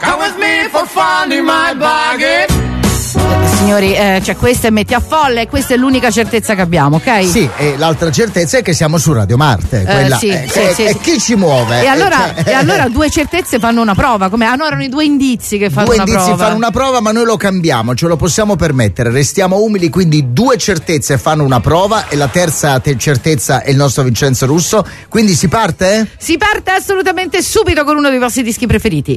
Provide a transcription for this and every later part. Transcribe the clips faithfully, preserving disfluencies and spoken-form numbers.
Come with me for fun in my bargain. Signori, eh, cioè questa è Metti a Folle, questa è l'unica certezza che abbiamo, ok? Sì, e l'altra certezza è che siamo su Radio Marte. Quella, eh, sì, eh, sì, e, sì, e sì. chi ci muove? E allora, cioè, e allora due certezze fanno una prova, come? Ah no, erano i due indizi che fanno due una indizi prova. fanno una prova, ma noi lo cambiamo, ce lo possiamo permettere, restiamo umili, quindi due certezze fanno una prova e la terza te- certezza è il nostro Vincenzo Russo, quindi si parte? Si parte assolutamente subito con uno dei vostri dischi preferiti.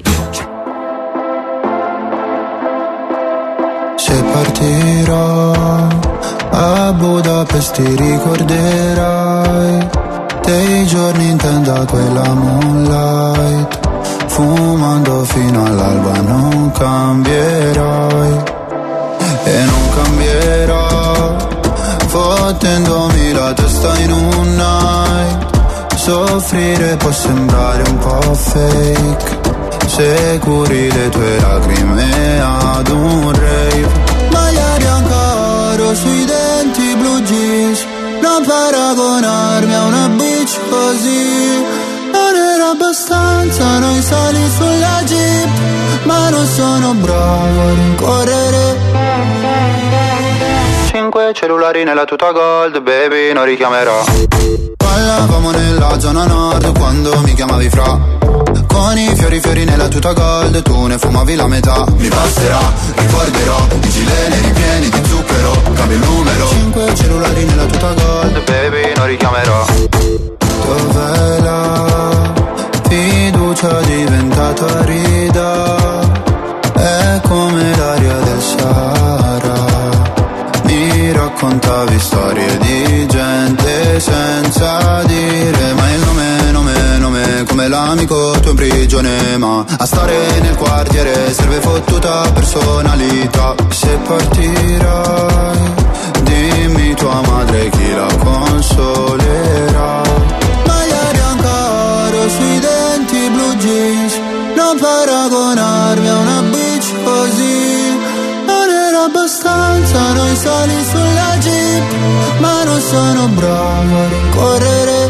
Se partirò a Budapest ti ricorderai dei giorni in tenda quella moonlight, fumando fino all'alba non cambierai e non cambierò, fottendomi la testa in un night. Soffrire può sembrare un po' fake se curi le tue lacrime ad un rave. Maglia bianca oro sui denti, blue jeans, non paragonarmi a una bitch così. Non era abbastanza, noi sali sulla jeep, ma non sono bravo a rincorrere. Cinque cellulari nella tuta gold, baby, non richiamerò. Ballavamo nella zona nord quando mi chiamavi fra. Con i fiori fiori nella tuta gold, tu ne fumavi la metà. Mi basterà, ricorderò i gileni ripieni di zucchero, cambio il numero. Cinque cellulari nella tuta gold, baby, non richiamerò. Dov'è la fiducia diventata rida? È come l'aria del Sahara. Mi raccontavi storie di gente senza dire mai il nome, nome, nome, come l'amico tuo in prigione, ma a stare nel quartiere serve fottuta personalità. Se partirai, dimmi tua madre chi la consolerà. Maglia bianca oro sui denti, blue jeans, non paragonarmi a una bitch così. Non era abbastanza, noi sali sulla jeep, ma non sono bravo a rincorrere.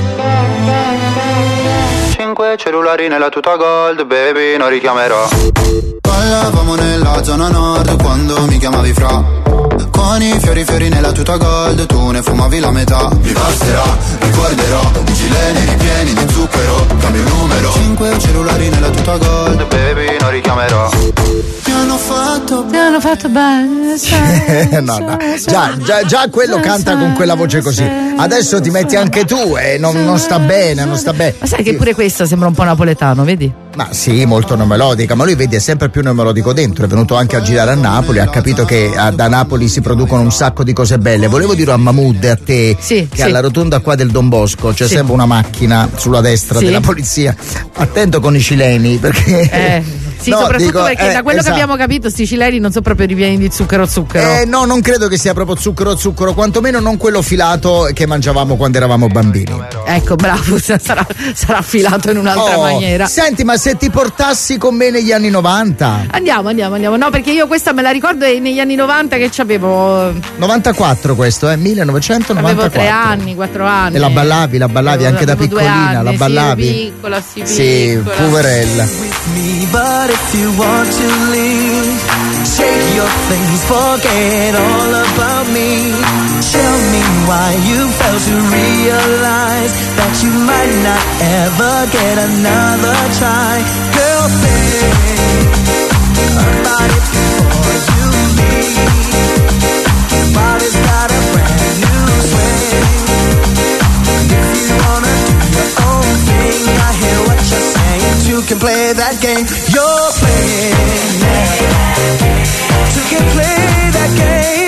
Cinque cellulari nella tuta gold, baby, non richiamerò. Ballavamo nella zona nord quando mi chiamavi fra. Con i fiori fiori nella tuta gold, tu ne fumavi la metà. Mi basterà, ricorderò i gileni ripieni di zucchero, cambio il numero. Cinque cellulari nella tuta gold, baby, non richiamerò. Mi hanno fatto Mi hanno fatto bene. no, no. Già, già, già quello canta con quella voce così. Adesso ti metti anche tu e non, non sta bene, non sta bene. Ma sai che pure questo sembra un po' napoletano, vedi? Ma sì, molto neomelodica, ma lui vedi è sempre più neomelodico dentro, è venuto anche a girare a Napoli, ha capito che a, da Napoli si producono un sacco di cose belle. Volevo dire a Mahmood e a te sì, che sì. alla rotonda qua del Don Bosco c'è sì. sempre una macchina sulla destra sì. della polizia. Attento con i cileni perché eh. Sì, no, soprattutto dico, perché eh, da quello esatto. che abbiamo capito sti cileni non sono proprio ripieni di zucchero zucchero. Eh no, non credo che sia proprio zucchero zucchero, quantomeno non quello filato che mangiavamo quando eravamo bambini. Ecco, bravo, sarà, sarà filato in un'altra oh, maniera. Senti, ma se ti portassi con me negli anni novanta? Andiamo, andiamo, andiamo. No, perché io questa me la ricordo negli anni novanta che c'avevo novantaquattro questo, eh, millenovecentonovantaquattro. Avevo tre anni, quattro anni. E la ballavi, la ballavi avevo, anche da piccolina, anni, la ballavi. Sì, piccola, sì, sì piccola. poverella. But if you want to leave, shake your things, forget all about me. Tell me why you failed to realize that you might not ever get another try. Girl, think about it before you leave. Your body's got a brand new swing. If you wanna do your own thing, I hear what you're saying. You can play that game you're playing. You can play that game.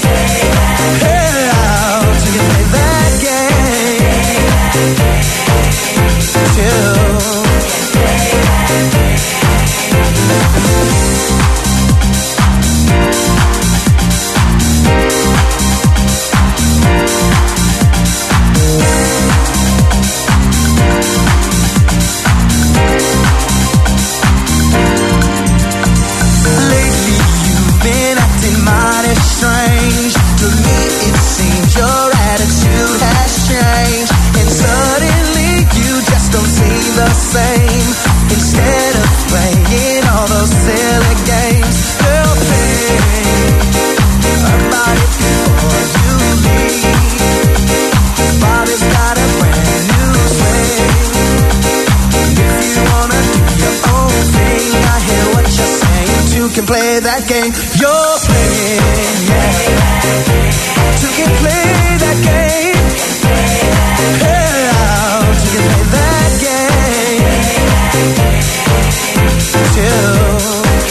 Hell, you can play that game too. Strange to me, it seems your attitude has changed, and suddenly you just don't seem the same. Instead of playing all those can play that game you're playing, yeah. Two can play that game. Yeah, two can play that game. Two.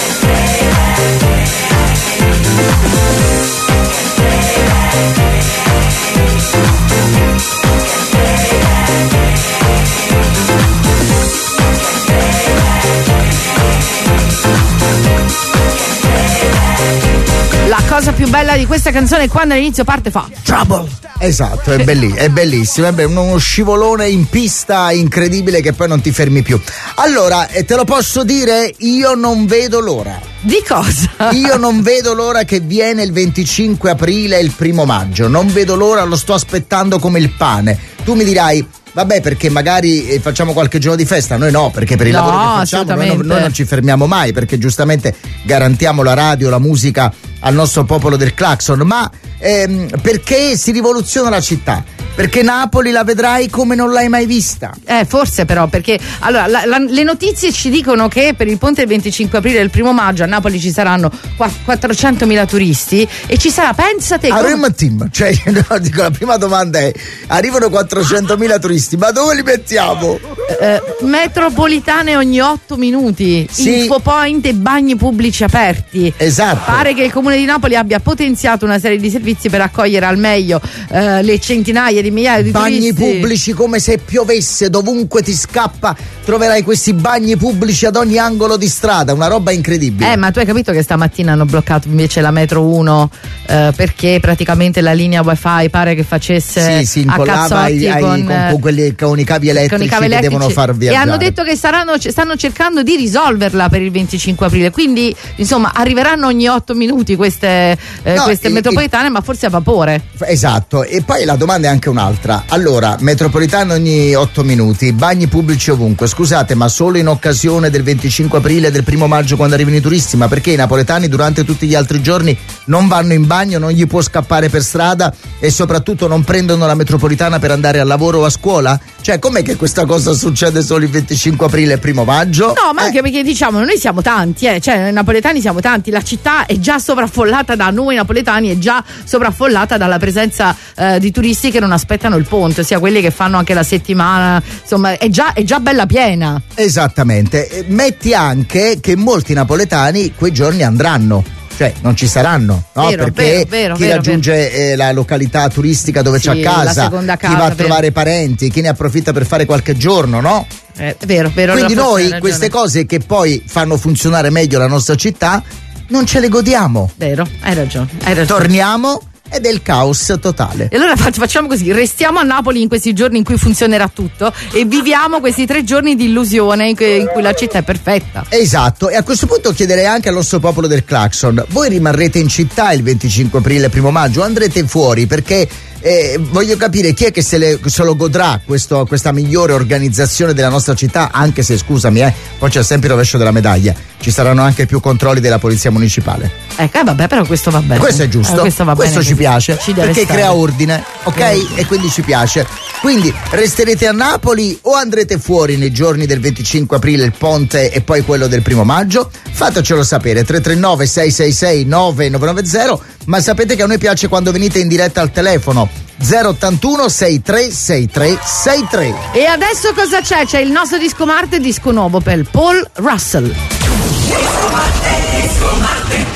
La cosa più bella di questa canzone è quando all'inizio parte fa Trouble. Esatto, è, belli- è bellissimo, è be- uno scivolone in pista incredibile che poi non ti fermi più. Allora, eh, te lo posso dire, io non vedo l'ora. Di cosa? Io non vedo l'ora che viene il venticinque aprile e il primo maggio, non vedo l'ora, lo sto aspettando come il pane. Tu mi dirai, vabbè, perché magari eh, facciamo qualche giorno di festa, noi no, perché per il No, lavoro che facciamo noi non, noi non ci fermiamo mai, perché giustamente garantiamo la radio, la musica al nostro popolo del clacson, ma ehm, perché si rivoluziona la città? Perché Napoli la vedrai come non l'hai mai vista. Eh, forse però, perché allora la, la, le notizie ci dicono che per il ponte del venticinque aprile e il primo maggio a Napoli ci saranno quattrocentomila turisti e ci sarà, pensate, avremo come... team, cioè no, dico, la prima domanda è: arrivano quattrocentomila turisti, ma dove li mettiamo? Eh, metropolitane ogni otto minuti, sì. Infopoint e bagni pubblici aperti. Esatto. Pare che il Comune di Napoli abbia potenziato una serie di servizi per accogliere al meglio eh, le centinaia di migliaia di bagni turisti. pubblici come se piovesse, dovunque ti scappa troverai questi bagni pubblici ad ogni angolo di strada, una roba incredibile. Eh, ma tu hai capito che stamattina hanno bloccato invece la metro uno eh, perché praticamente la linea wifi pare che facesse sì, si a cazzotti ai, con, con, con quelli con i cavi elettrici, con i cavi che elettrici devono far viaggiare. E hanno detto che saranno, stanno cercando di risolverla per il venticinque aprile, quindi insomma arriveranno ogni otto minuti queste, eh, no, queste il, metropolitane il... ma forse a vapore. Esatto. E poi la domanda è anche un'altra. Allora, metropolitane ogni otto minuti, bagni pubblici ovunque, scusate, ma solo in occasione del venticinque aprile e del primo maggio quando arrivano i turisti? Ma perché i napoletani durante tutti gli altri giorni non vanno in bagno, non gli può scappare per strada e soprattutto non prendono la metropolitana per andare al lavoro o a scuola? Cioè, com'è che questa cosa succede solo il venticinque aprile e primo maggio? No, ma eh. anche perché diciamo noi siamo tanti, eh, cioè noi napoletani siamo tanti, la città è già sovraffollata da noi napoletani, è già sovraffollata dalla presenza eh, di turisti che non aspettano il ponte, sia quelli che fanno anche la settimana, insomma è già, è già bella piena. Esattamente. Metti anche che molti napoletani quei giorni andranno, cioè non ci saranno, no? Vero, perché vero, vero, chi vero, raggiunge vero. Eh, la località turistica dove sì, c'ha casa, la seconda casa, chi va a vero. trovare parenti, chi ne approfitta per fare qualche giorno, no? Eh, vero, vero. Quindi noi queste cose che poi fanno funzionare meglio la nostra città non ce le godiamo. Vero, hai ragione, hai ragione. Torniamo ed è il caos totale. E allora facciamo così, restiamo a Napoli in questi giorni in cui funzionerà tutto e viviamo questi tre giorni di illusione in cui, in cui la città è perfetta. Esatto, e a questo punto chiederei anche al nostro popolo del clacson: voi rimarrete in città il venticinque aprile e primo maggio o andrete fuori? Perché eh, voglio capire chi è che se, le, se lo godrà questo, questa migliore organizzazione della nostra città, anche se, scusami, eh, poi c'è sempre il rovescio della medaglia, ci saranno anche più controlli della polizia municipale. Ecco, eh, vabbè, però questo va bene. Questo è giusto, eh, questo, va questo bene, ci piace, ci deve perché stare. crea ordine, ok? Mm. E quindi ci piace. Quindi resterete a Napoli o andrete fuori nei giorni del venticinque aprile, il ponte e poi quello del primo maggio? Fatecelo sapere, tre tre nove sei sei sei nove nove nove zero, ma sapete che a noi piace quando venite in diretta al telefono zero ottantuno sessantatré sessantatré sessantatré. E adesso cosa c'è? C'è il nostro disco Marte, disco nuovo per Paul Russell. Disco Marte, disco Marte.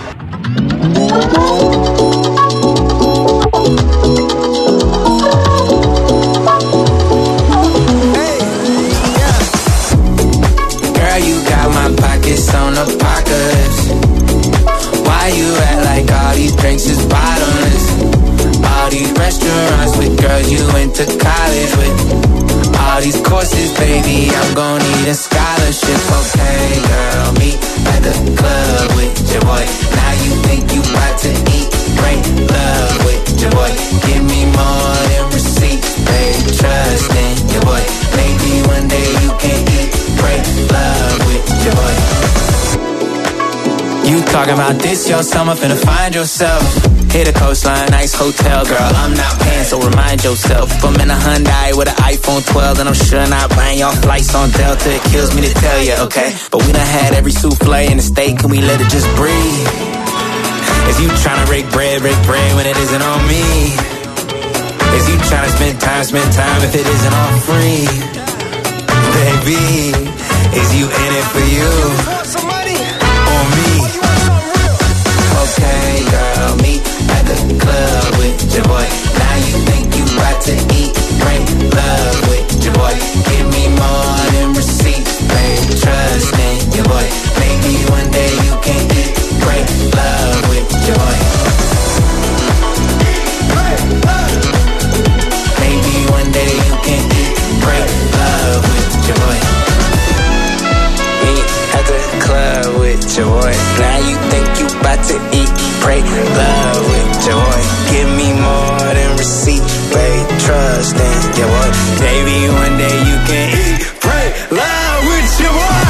On apocalypse. Why you act like all these drinks is bottomless? All these restaurants with girls you went to college with. All these courses, baby, I'm gon' need a scholarship. Okay, girl, meet at the club with your boy. Now you think you about to eat Talking about this, your summer, finna find yourself. Hit a coastline, nice hotel, girl. I'm not paying, so remind yourself. I'm in a Hyundai with an iPhone twelve, and I'm sure not buying y'all flights on Delta. It kills me to tell you, okay? But we done had every souffle in the state. Can we let it just breathe? Is you tryna break bread, break bread when it isn't on me? Is you tryna spend time, spend time if it isn't all free? Baby, is you in it for you? Or me? Okay, girl, meet at the club with your boy. Now you think you about to eat, break love with your boy. Give me more than receipts, babe, trust in your boy. Maybe one day you can eat, break love with your boy. Maybe one day you can eat, break love with your boy. Meet at the club with your boy. Now you think you about to eat, break love with your boy. Give me more than receipts, babe, trust in your boy. Maybe one day you can eat, break love with your boy.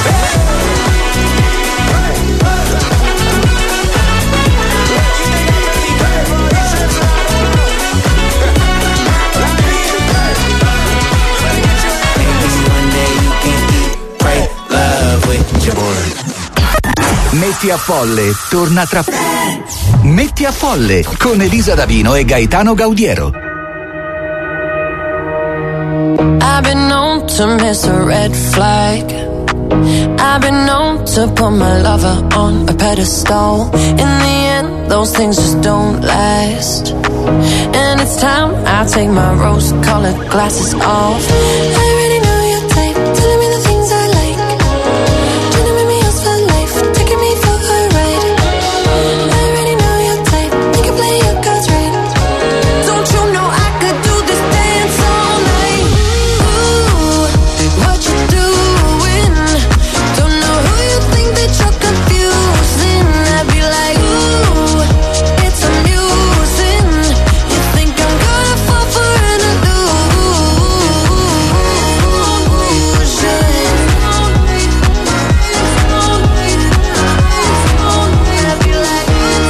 Metti a Folle torna tra Metti a Folle con Elisa Davino e Gaetano Gaudiero. I've been known to miss a red flag. I've been known to put my lover on a pedestal. In the end, those things just don't last. And it's time I take my rose-colored glasses off. I already know your type, telling me the things I like. Trying to make me yours for life, taking me for a ride. I already know your type, you can play your cards right. Don't you know I could do this dance all night? Ooh, what you doing? Don't know who you think that you're confusing. I'd be like, ooh, it's amusing. You think I'm gonna fall for an illusion? I'd be like,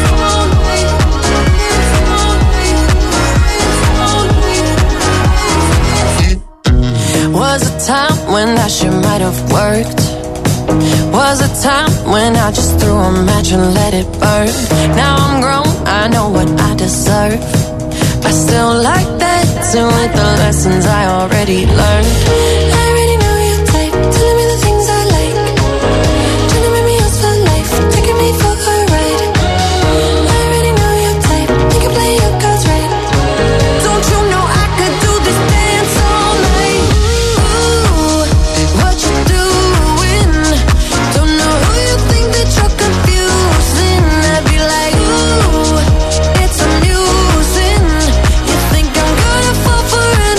was a time when that shit might have worked. Was a time when I just threw a match and let it burn. Now I'm grown, I know what I deserve. I still like that, too, with the lessons I already learned. I already know your type, telling me the things I like. Trying to make me yours for life, taking me for a ride. I already know your type, you can play your cards right. Don't you know I could do this dance all night? Ooh, what you doing? Don't know who you think that you're confusing. I'd be like, ooh, it's amusing. You think I'm gonna fall for an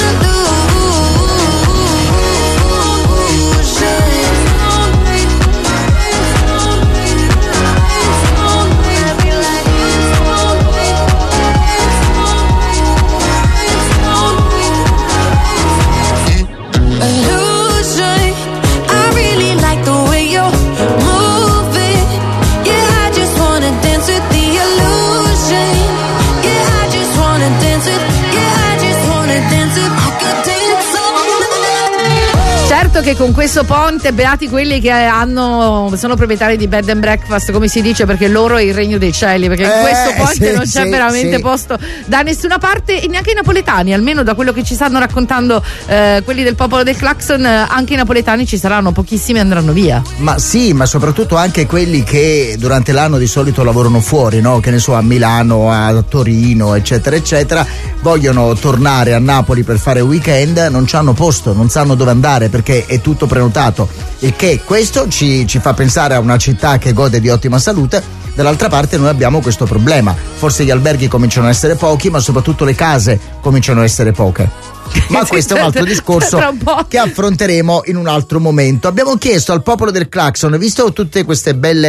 illusion. I really like the way you're moving. Yeah, I just wanna dance with the illusion. Yeah, I just wanna dance with. Yeah, I just wanna dance with. I could dance all. Certo che con questo ponte beati quelli che hanno sono proprietari di bed and breakfast, come si dice, perché loro è il regno dei cieli, perché in Eh, questo ponte sì, non c'è sì, veramente sì. posto da nessuna parte, e neanche i napoletani, almeno da quello che ci stanno raccontando eh, quelli del popolo del Clacson. Eh, anche i napoletani ci saranno, pochissimi andranno via. Ma sì, ma soprattutto anche quelli che durante l'anno di solito lavorano fuori, no? Che ne so, a Milano, a Torino, eccetera, eccetera, vogliono tornare a Napoli per fare weekend, non c'hanno posto, non sanno dove andare perché è tutto prenotato. Il che questo ci, ci fa pensare a una città che gode di ottima salute. Dall'altra parte noi abbiamo questo problema, forse gli alberghi cominciano a essere pochi, ma soprattutto le case cominciano a essere poche. Ma questo è un altro discorso Tra un po'. che affronteremo in un altro momento. Abbiamo chiesto al popolo del Clacson, visto tutte queste belle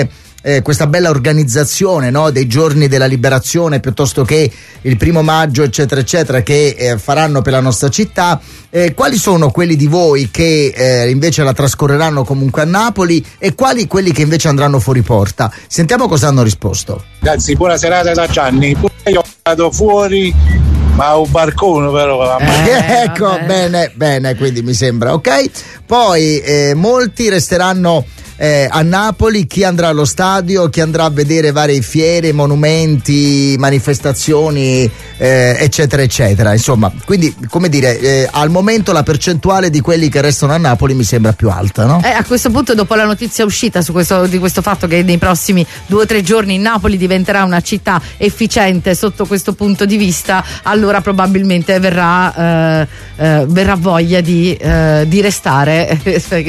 eh, questa bella organizzazione, no, dei giorni della liberazione piuttosto che il primo maggio eccetera eccetera che eh, faranno per la nostra città, eh, quali sono quelli di voi che eh, invece la trascorreranno comunque a Napoli e quali quelli che invece andranno fuori porta? Sentiamo cosa hanno risposto. Ragazzi, buona serata da Gianni. Io vado fuori, ma un barcone però. Eh, ecco, vabbè. bene, bene, quindi mi sembra ok. Poi eh, molti resteranno eh, a Napoli, chi andrà allo stadio, chi andrà a vedere varie fiere, monumenti, manifestazioni, eh, eccetera, eccetera. Insomma, quindi, come dire, eh, al momento la percentuale di quelli che restano a Napoli mi sembra più alta, no? Eh, a questo punto, dopo la notizia uscita su questo, di questo fatto che nei prossimi due o tre giorni Napoli diventerà una città efficiente sotto questo punto di vista, allora probabilmente verrà, eh, eh, verrà voglia di, eh, di restare.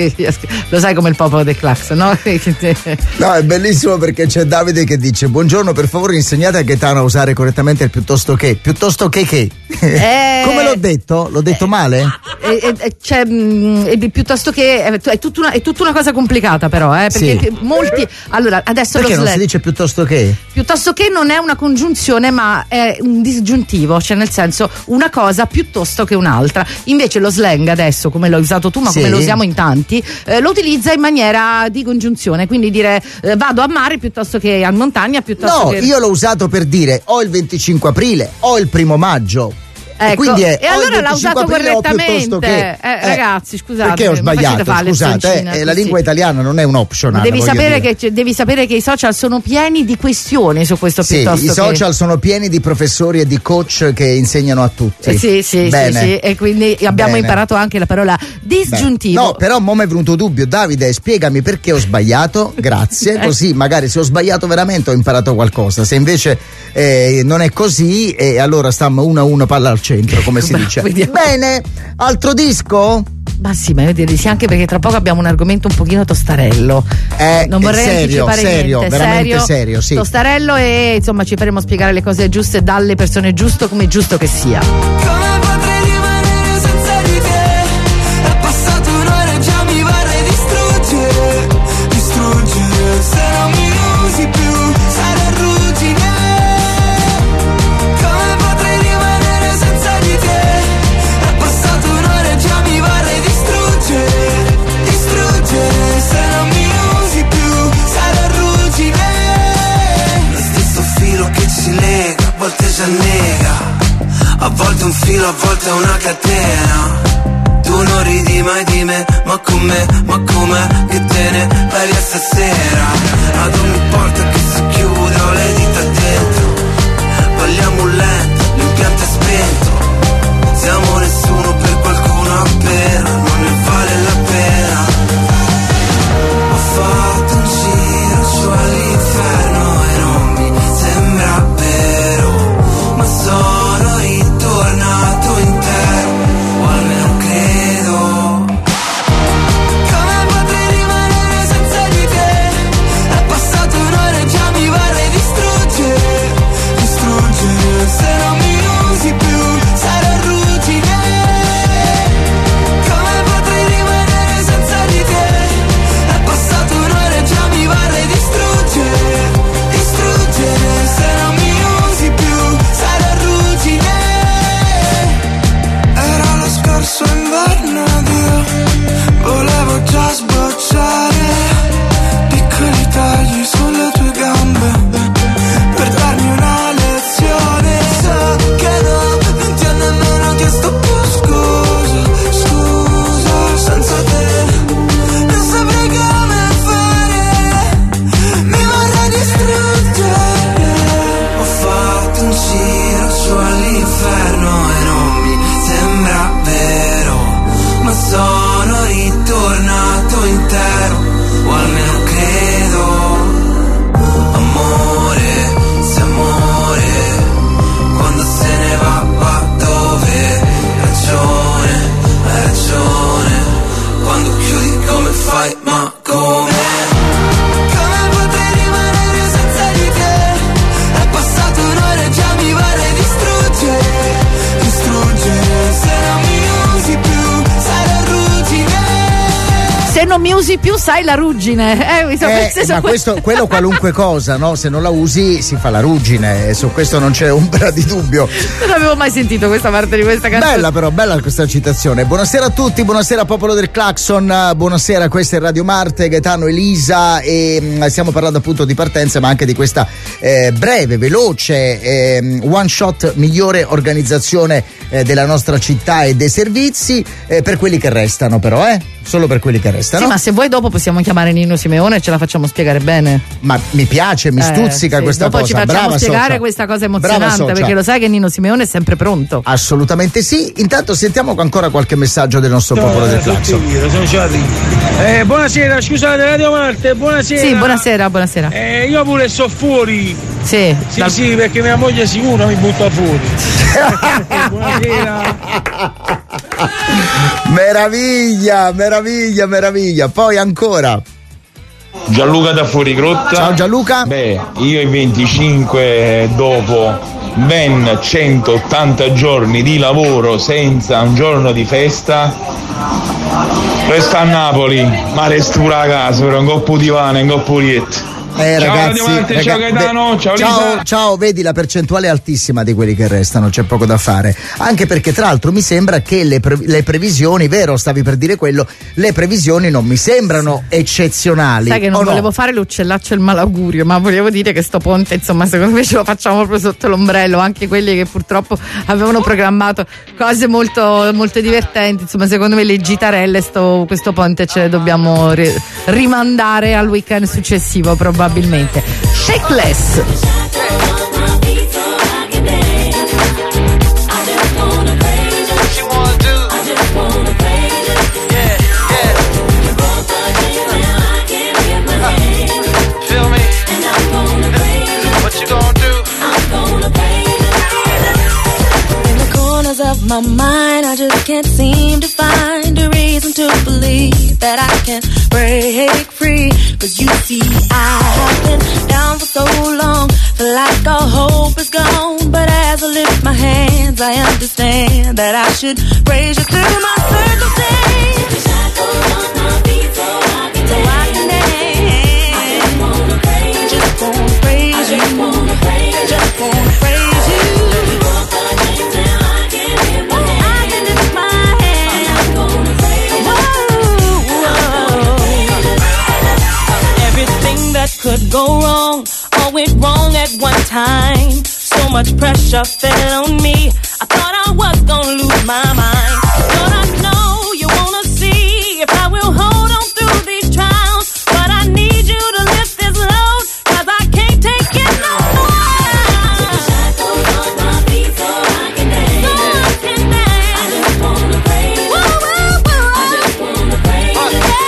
Lo sai come il popolo del Clax, no? No, è bellissimo perché c'è Davide che dice: buongiorno, per favore insegnate a Gaetano a usare correttamente il piuttosto che. Piuttosto che che? Eh, come l'ho detto? L'ho detto male? Eh, eh, cioè, mh, piuttosto che è tutta una, è tutta una cosa complicata però, eh, perché sì. molti allora adesso perché lo non slang, si dice piuttosto che? Piuttosto che non è una congiunzione ma è un disgiuntivo, cioè nel senso una cosa piuttosto che un'altra. Invece lo slang adesso, come l'hai usato tu ma sì. come lo usiamo in tanti, eh, lo utilizza in maniera di congiunzione, quindi dire eh, vado a mare piuttosto che a montagna piuttosto no, che... io l'ho usato per dire o il venticinque aprile o il primo maggio. Ecco, e, quindi è, e allora l'ha usato correttamente. Che, eh, eh, ragazzi, scusate. Perché ho sbagliato? Scusate, eh, la lingua italiana non è un optional. Devi sapere, che, devi sapere che i social sono pieni di questioni su questo sì, piuttosto. I social che... sono pieni di professori e di coach che insegnano a tutti. Eh, sì, sì, Bene. sì, sì. E quindi abbiamo Bene. imparato anche la parola disgiuntivo. Beh. No, però mo' mi è venuto dubbio. Davide, spiegami perché ho sbagliato. Grazie. Così magari se ho sbagliato veramente ho imparato qualcosa. Se invece eh, non è così, eh, allora stiamo uno a uno, palla al centro, come si dice. Vediamo. Bene, altro disco? Ma sì, ma io direi sì, anche perché tra poco abbiamo un argomento un pochino tostarello. Eh, non vorrei serio, anticipare serio, niente. veramente serio, serio, sì. Tostarello e insomma ci faremo spiegare le cose giuste dalle persone giuste come è giusto che sia. Come potrei rimanere senza di te? È passato un'ora e già mi vorrei distruggere, distruggere. Se non mi usi più sarò ruggine. Come potrei rimanere senza di te? È passato un'ora e già mi vorrei distruggere, distruggere. Se non mi usi più sarò ruggine. Lo stesso filo che ci lega, a volte ci annega. A volte un filo, a volte una catena. Tu non ridi mai di me, ma con me, ma come che te ne vai via stasera. Ad ogni porta che si chiude ho le dita dentro. Balliamo lento, l'impianto è spento. Siamo nessuno per qualcuno appena, non ne vale la pena. Ho fatto un giro su all'inferno e non mi sembra vero, ma sono ritornato intero, o almeno credo. Come potrei rimanere senza di te? È passato un'ora e già non mi usi più, sai, la ruggine. Eh, mi sono Eh, ma questo, quello qualunque cosa, no? Se non la usi si fa la ruggine, e su questo non c'è ombra di dubbio. Non avevo mai sentito questa parte di questa canzone. Bella però, bella questa citazione. Buonasera a tutti, buonasera popolo del Claxon, buonasera, questa è Radio Marte, Gaetano, Elisa, e mh, stiamo parlando appunto di partenza, ma anche di questa eh, breve, veloce, eh, one shot, migliore organizzazione eh, della nostra città e dei servizi, eh, per quelli che restano però, eh? Solo per quelli che restano. Sì, ma se vuoi dopo possiamo chiamare Nino Simeone e ce la facciamo spiegare bene. Ma mi piace, mi stuzzica eh, sì. questa dopo cosa. Dopo ci facciamo Brava spiegare socia. questa cosa Brava emozionante, socia. perché lo sai che Nino Simeone è sempre pronto. Assolutamente sì. Intanto sentiamo ancora qualche messaggio del nostro popolo del Claxon. Eh, buonasera, scusate Radio Marte, buonasera. Sì, buonasera, buonasera. Eh, io pure sto fuori. Sì, sì, dal... sì, perché mia moglie sicuro mi butta fuori. eh, buonasera. Meraviglia, meraviglia, meraviglia. Poi ancora Gianluca da Fuorigrotta. Ciao Gianluca. Beh, io i venticinque dopo ben centottanta giorni di lavoro senza un giorno di festa resto a Napoli, ma resto pure a casa, però un coppo di pane, un coppo di Eh, ciao ragazzi, Marte, raga- ciao Gaetano, ciao Lisa. ciao, ciao, vedi la percentuale è altissima di quelli che restano, c'è poco da fare. Anche perché tra l'altro mi sembra che le, pre- le previsioni, vero, stavi per dire quello, le previsioni non mi sembrano eccezionali. Sai che non o volevo no? fare l'uccellaccio e il malaugurio, ma volevo dire che sto ponte, insomma, secondo me ce lo facciamo proprio sotto l'ombrello, anche quelli che purtroppo avevano programmato cose molto, molto divertenti, insomma, secondo me le gitarelle, sto, questo ponte ce le dobbiamo ri- rimandare al weekend successivo probabilmente. Shakeless. Of my mind, I just can't seem to find a reason to believe that I can break free. Cause you see, I have been down for so long, feel like all hope is gone. But as I lift my hands, I understand that I should praise you through my circumstance. Shackles on my feet so I can, so I can dance. I just wanna praise you, just wanna praise you, just wanna praise you, just wanna praise you. Could go wrong, all went wrong at one time. So much pressure fell on me, I thought I was gonna lose my mind. But I know you wanna see if I will hold on through these trials. But I need you to lift this load, cause I can't take it no more. Put the shackles on my feet so I can dance. So I can dance. I just wanna praise you. Whoa, whoa, whoa. I just wanna praise you. Yeah.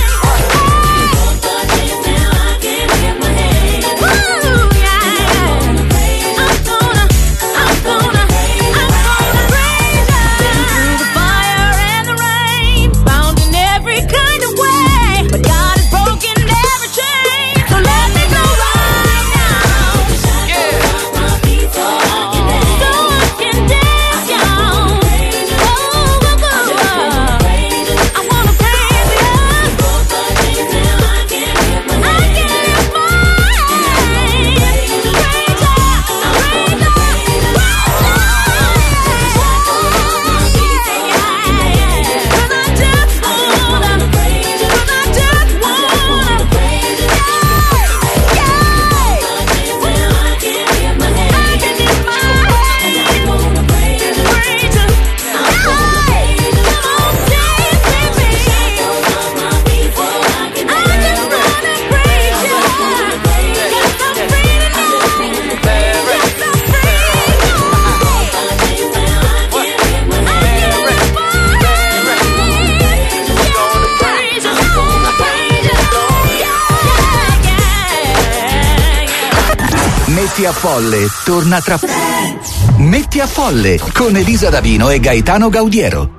Metti a Folle torna tra Metti a Folle con Elisa Davino e Gaetano Gaudiero.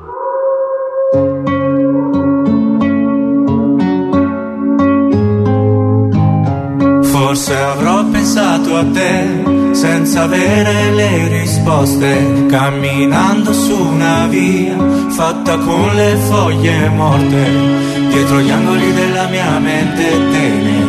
Forse avrò pensato a te senza avere le risposte, camminando su una via fatta con le foglie morte. dietro gli angoli della mia mente te ne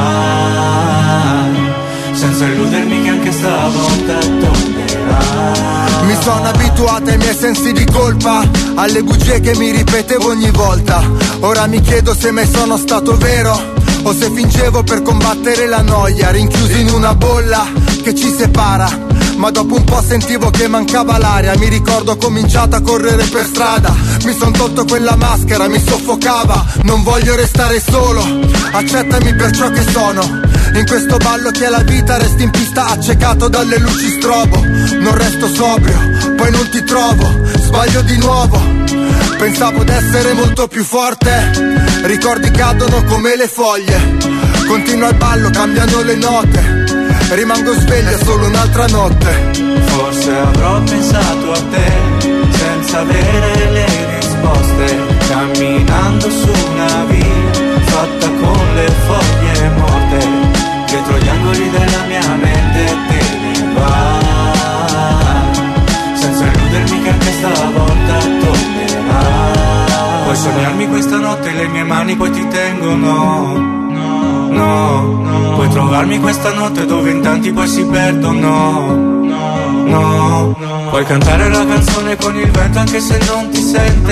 vai, senza illudermi che anche stavolta tornerai. Mi sono abituata ai miei sensi di colpa, alle bugie che mi ripetevo ogni volta. Ora mi chiedo se mai sono stato vero o se fingevo per combattere la noia, rinchiusi in una bolla che ci separa. Ma dopo un po' sentivo che mancava l'aria. Mi ricordo ho cominciato a correre per strada. Mi son tolto quella maschera, mi soffocava. Non voglio restare solo, accettami per ciò che sono. In questo ballo che è la vita resti in pista accecato dalle luci strobo. Non resto sobrio, poi non ti trovo, sbaglio di nuovo. Pensavo d'essere molto più forte, ricordi cadono come le foglie. Continuo al ballo, cambiano le note, rimango sveglio solo un'altra notte. Forse avrò pensato a te senza avere le risposte, camminando su una via fatta con le foglie morte, dietro gli angoli della mia mente te ne vai, senza illudermi che anche stavolta tornerai. Puoi sognarmi questa notte, le mie mani poi ti tengono. No, no, puoi trovarmi questa notte dove in tanti poi si perdono. No, no, no, puoi cantare la canzone con il vento anche se non ti sente.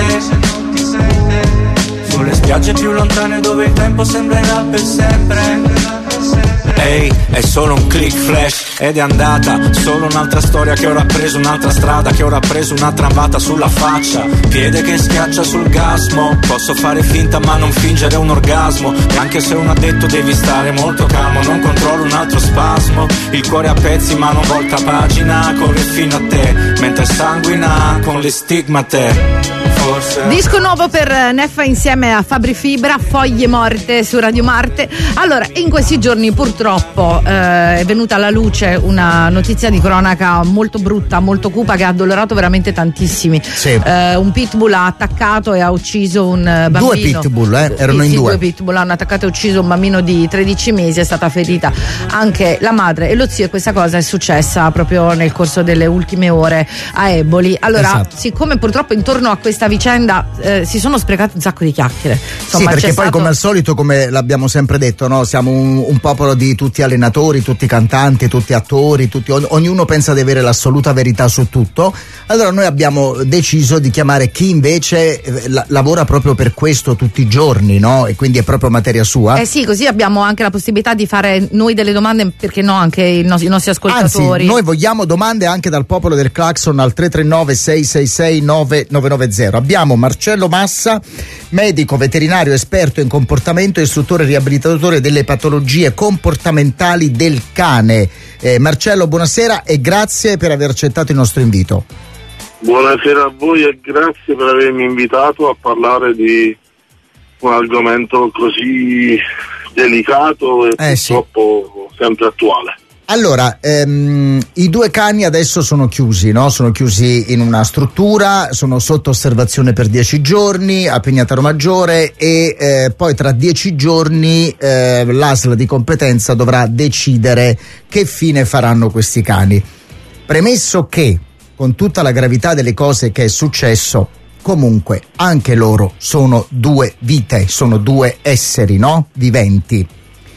Sulle spiagge più lontane dove il tempo sembrerà per sempre. Ehi, hey, è solo un click flash ed è andata. Solo un'altra storia che ora ha preso un'altra strada, che ora ha preso una tramvata sulla faccia. Piede che schiaccia sul gasmo. Posso fare finta ma non fingere un orgasmo. E anche se uno ha detto devi stare molto calmo, non controllo un altro spasmo. Il cuore a pezzi ma non volta pagina, corre fino a te mentre sanguina con le stigmate. Forse. Disco nuovo per Neffa insieme a Fabri Fibra, Foglie Morte su Radio Marte. Allora, in questi giorni purtroppo eh, è venuta alla luce una notizia di cronaca molto brutta, molto cupa, che ha addolorato veramente tantissimi. Sì. Eh, un pitbull ha attaccato e ha ucciso un bambino. Due pitbull, eh? Erano sì, in sì, due. due pitbull hanno attaccato e ucciso un bambino di tredici mesi, è stata ferita anche la madre e lo zio, e questa cosa è successa proprio nel corso delle ultime ore a Eboli. Allora, esatto. Siccome purtroppo intorno a questa vicenda eh, si sono sprecate un sacco di chiacchiere. Insomma, sì, perché c'è poi stato... come al solito, come l'abbiamo sempre detto, no? Siamo un, un popolo di tutti allenatori, tutti cantanti, tutti attori, tutti, ognuno pensa di avere l'assoluta verità su tutto. Allora noi abbiamo deciso di chiamare chi invece eh, la, lavora proprio per questo tutti i giorni, no? E quindi è proprio materia sua. Eh sì, così abbiamo anche la possibilità di fare noi delle domande, perché no, anche i nostri, i nostri ascoltatori. Anzi, noi vogliamo domande anche dal popolo del Clacson al tre tre nove sei sei sei nove nove nove zero. Abbiamo Marcello Massa, medico veterinario esperto in comportamento e istruttore riabilitatore delle patologie comportamentali del cane. Eh, Marcello, buonasera e grazie per aver accettato il nostro invito. Buonasera a voi e grazie per avermi invitato a parlare di un argomento così delicato e eh, purtroppo sì. sempre attuale. Allora, ehm, i due cani adesso sono chiusi, no? Sono chiusi in una struttura, sono sotto osservazione per dieci giorni a Pignataro Maggiore e eh, poi tra dieci giorni eh, l'A S L di competenza dovrà decidere che fine faranno questi cani. Premesso che, con tutta la gravità delle cose che è successo, comunque anche loro sono due vite, sono due esseri, no? Viventi.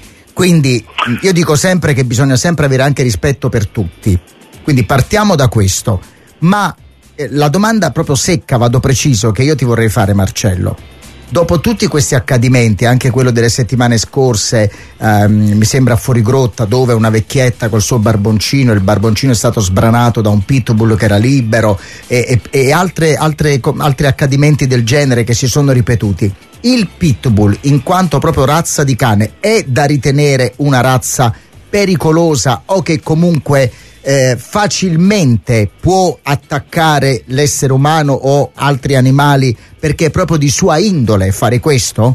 Quindi io dico sempre che bisogna sempre avere anche rispetto per tutti, quindi partiamo da questo. Ma eh, la domanda proprio secca, vado preciso, che io ti vorrei fare, Marcello: dopo tutti questi accadimenti, anche quello delle settimane scorse, ehm, mi sembra fuori grotta, dove una vecchietta col suo barboncino, il barboncino è stato sbranato da un pitbull che era libero, e, e, e altre, altre, altri accadimenti del genere che si sono ripetuti, il pitbull, in quanto proprio razza di cane, è da ritenere una razza pericolosa o che comunque eh, facilmente può attaccare l'essere umano o altri animali, perché è proprio di sua indole fare questo?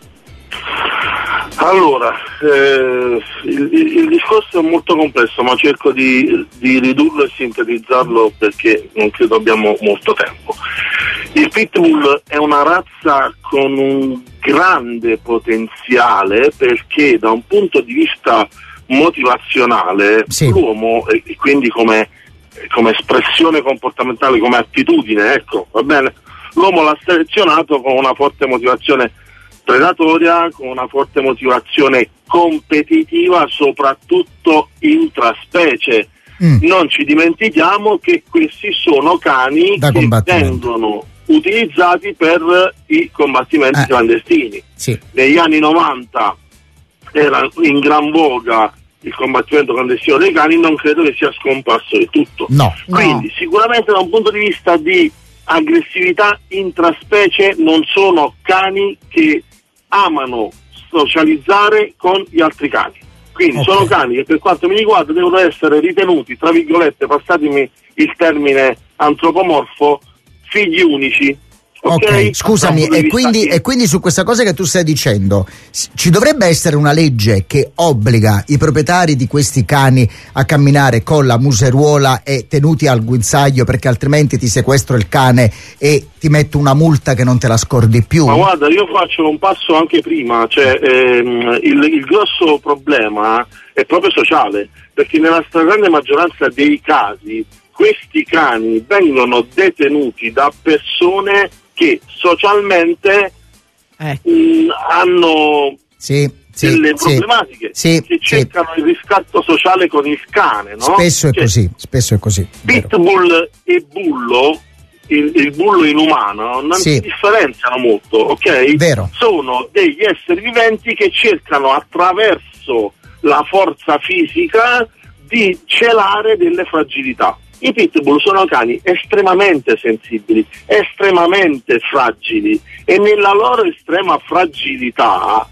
Allora, eh, il, il discorso è molto complesso, ma cerco di, di ridurlo e sintetizzarlo perché non credo abbiamo molto tempo. Il pitbull è una razza con un grande potenziale, perché da un punto di vista motivazionale sì. l'uomo, e quindi come, come espressione comportamentale, come attitudine, ecco, va bene, l'uomo l'ha selezionato con una forte motivazione predatoria, con una forte motivazione competitiva, soprattutto intraspecie. Mm. Non ci dimentichiamo che questi sono cani che vengono utilizzati per i combattimenti eh. clandestini. Sì. Negli anni novanta era in gran voga il combattimento clandestino dei cani, non credo che sia scomparso del tutto. No. Quindi no. sicuramente da un punto di vista di aggressività intraspecie non sono cani che amano socializzare con gli altri cani. Quindi okay. sono cani che, per quanto mi riguarda, devono essere ritenuti, tra virgolette, passatemi il termine antropomorfo, figli unici. Ok, okay. Scusami, e quindi, e quindi su questa cosa che tu stai dicendo, ci dovrebbe essere una legge che obbliga i proprietari di questi cani a camminare con la museruola e tenuti al guinzaglio, perché altrimenti ti sequestro il cane e ti metto una multa che non te la scordi più? Ma guarda, io faccio un passo anche prima, cioè ehm, il, il grosso problema è proprio sociale, perché nella stragrande maggioranza dei casi questi cani vengono detenuti da persone che socialmente eh. mh, hanno sì, sì, delle sì, problematiche, sì, che cercano sì. il riscatto sociale con il cane, no? Spesso è cioè, così, spesso è così. Pitbull e bullo, il, il bullo inumano, non sì. si differenziano molto, ok? Vero. Sono degli esseri viventi che cercano attraverso la forza fisica di celare delle fragilità. I pitbull sono cani estremamente sensibili, estremamente fragili, e nella loro estrema fragilità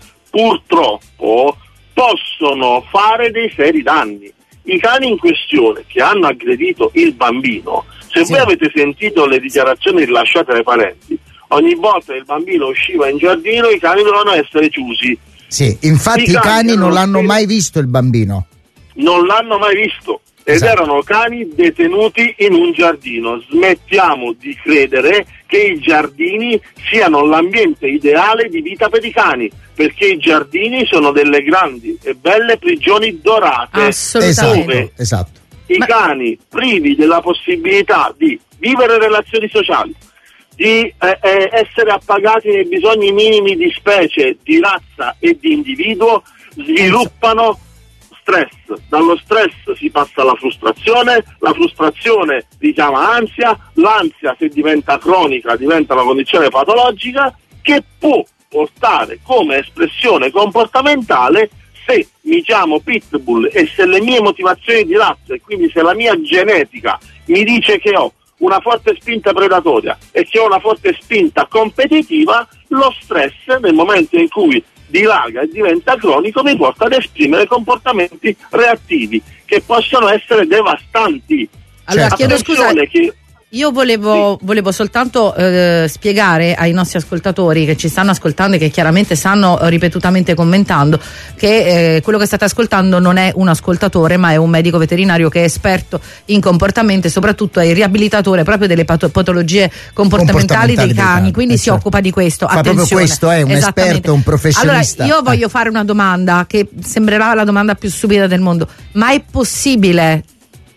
purtroppo possono fare dei seri danni. I cani in questione che hanno aggredito il bambino, se sì. voi avete sentito le dichiarazioni rilasciate dai parenti, ogni volta che il bambino usciva in giardino i cani dovevano essere chiusi. Sì, infatti i, i cani, cani non l'hanno visto. mai visto il bambino. Non l'hanno mai visto. Ed esatto. erano cani detenuti in un giardino. Smettiamo di credere che i giardini siano l'ambiente ideale di vita per i cani, perché i giardini sono delle grandi e belle prigioni dorate. Assolutamente. Dove esatto. i Ma... cani, privi della possibilità di vivere relazioni sociali, di eh, eh, essere appagati nei bisogni minimi di specie, di razza e di individuo, sviluppano stress. Dallo stress si passa alla frustrazione, la frustrazione richiama ansia, l'ansia, se diventa cronica, diventa una condizione patologica che può portare come espressione comportamentale, se mi chiamo Pitbull e se le mie motivazioni di razza, e quindi se la mia genetica mi dice che ho una forte spinta predatoria e che ho una forte spinta competitiva, lo stress, nel momento in cui dilaga e diventa cronico, mi porta ad esprimere comportamenti reattivi che possono essere devastanti. Allora, certo. chiedo scusa, che io volevo, sì. volevo soltanto eh, spiegare ai nostri ascoltatori che ci stanno ascoltando e che chiaramente stanno ripetutamente commentando che eh, quello che state ascoltando non è un ascoltatore, ma è un medico veterinario che è esperto in comportamento e soprattutto è il riabilitatore proprio delle pato- patologie comportamentali, comportamentali dei cani, dei cani. quindi eh, si certo. occupa di questo. Fa Attenzione. proprio questo, è un esperto, un professionista. Allora, io voglio eh. fare una domanda che sembrerà la domanda più stupida del mondo, ma è possibile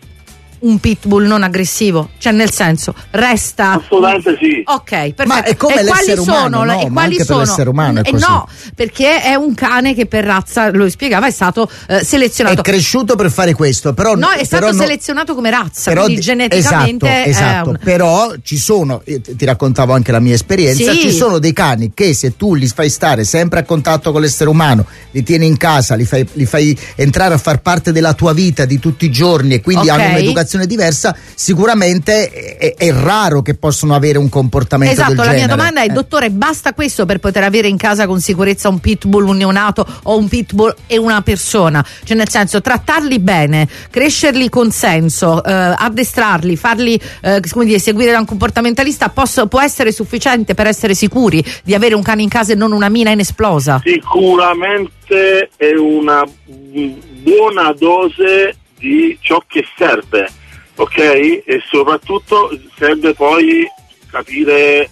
un pitbull non aggressivo? Cioè, nel senso, resta assolutamente sì. Ok, perfetto. Ma è come e l'essere quali umano, sono, no? e Ma quali anche sono? per l'essere umano è eh, così. No, perché è un cane che per razza, lo spiegava, è stato eh, selezionato. È cresciuto per fare questo, però no, è stato però selezionato no, come razza, però, quindi geneticamente esatto, esatto. Un... Però ci sono, ti raccontavo anche la mia esperienza, sì. ci sono dei cani che se tu li fai stare sempre a contatto con l'essere umano, li tieni in casa, li fai, li fai entrare a far parte della tua vita di tutti i giorni e quindi okay. hanno un'educazione diversa, sicuramente è, è raro che possano avere un comportamento esatto, del la genere. Mia domanda è, eh. dottore, basta questo per poter avere in casa con sicurezza un pitbull, un neonato o un pitbull e una persona? Cioè, nel senso, trattarli bene, crescerli con senso, eh, addestrarli, farli eh, come dire, seguire da un comportamentalista posso, può essere sufficiente per essere sicuri di avere un cane in casa e non una mina inesplosa? Sicuramente è una buona dose di ciò che serve, ok? E soprattutto serve poi capire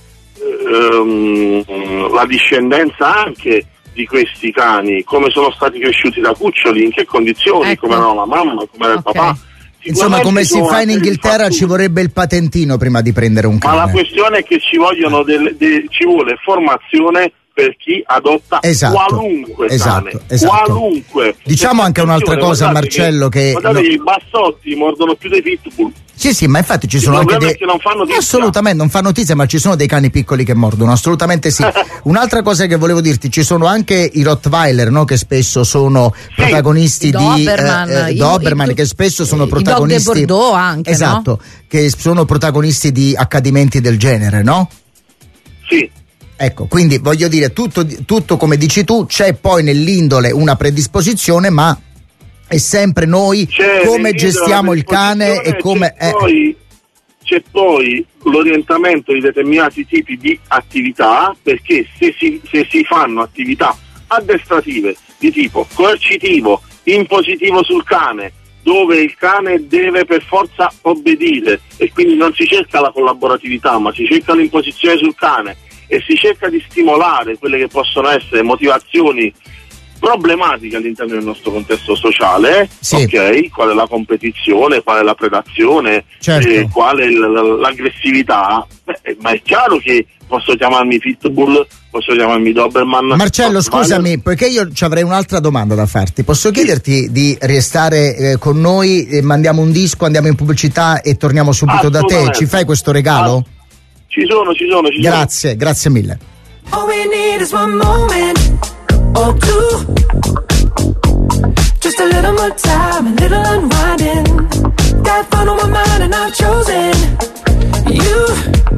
ehm, la discendenza anche di questi cani, come sono stati cresciuti da cuccioli, in che condizioni, ecco. come erano la mamma, come era okay. il papà. Insomma, come si fa in Inghilterra, ci vorrebbe il patentino prima di prendere un cane. Ma la questione è che ci vogliono delle, de, ci vuole formazione per chi adotta esatto, qualunque esatto, cane, esatto. qualunque. Diciamo anche un'altra cosa, Marcello, che, che guardate no, che i bassotti mordono più dei pitbull. Sì, sì, ma infatti ci sono il anche problema dei... è che non fanno notizia. Assolutamente, non fa notizia, ma ci sono dei cani piccoli che mordono, assolutamente sì. Un'altra cosa che volevo dirti, ci sono anche i Rottweiler, no? Che spesso sono sì. protagonisti I di Doberman, eh, eh, i- Doberman, i- che spesso sono i protagonisti. Dog de Bordeaux anche, esatto, no? che sono protagonisti di accadimenti del genere, no? Sì. Ecco, quindi voglio dire, tutto, tutto come dici tu, c'è poi nell'indole una predisposizione, ma è sempre noi C'è come nell'indole gestiamo una il cane e come... C'è eh, poi, c'è poi l'orientamento di determinati tipi di attività, perché se si, se si fanno attività addestrative di tipo coercitivo, impositivo sul cane, dove il cane deve per forza obbedire e quindi non si cerca la collaboratività, ma si cerca l'imposizione sul cane e si cerca di stimolare quelle che possono essere motivazioni problematiche all'interno del nostro contesto sociale, sì. ok? Qual è la competizione, qual è la predazione, certo. eh, qual è l- l- l'aggressività. Beh, ma è chiaro che posso chiamarmi Pitbull, posso chiamarmi Doberman. Marcello, Rottweiler. scusami, poiché io ci avrei un'altra domanda da farti, posso chiederti di restare eh, con noi, eh, mandiamo un disco, andiamo in pubblicità e torniamo subito da te, Assolutamente. ci fai questo regalo? Ah, ci sono, ci sono, ci Grazie, sono. grazie mille. All we need is one moment or two. Just a little more time, a little unwinding. Got fun on my mind and I've chosen you.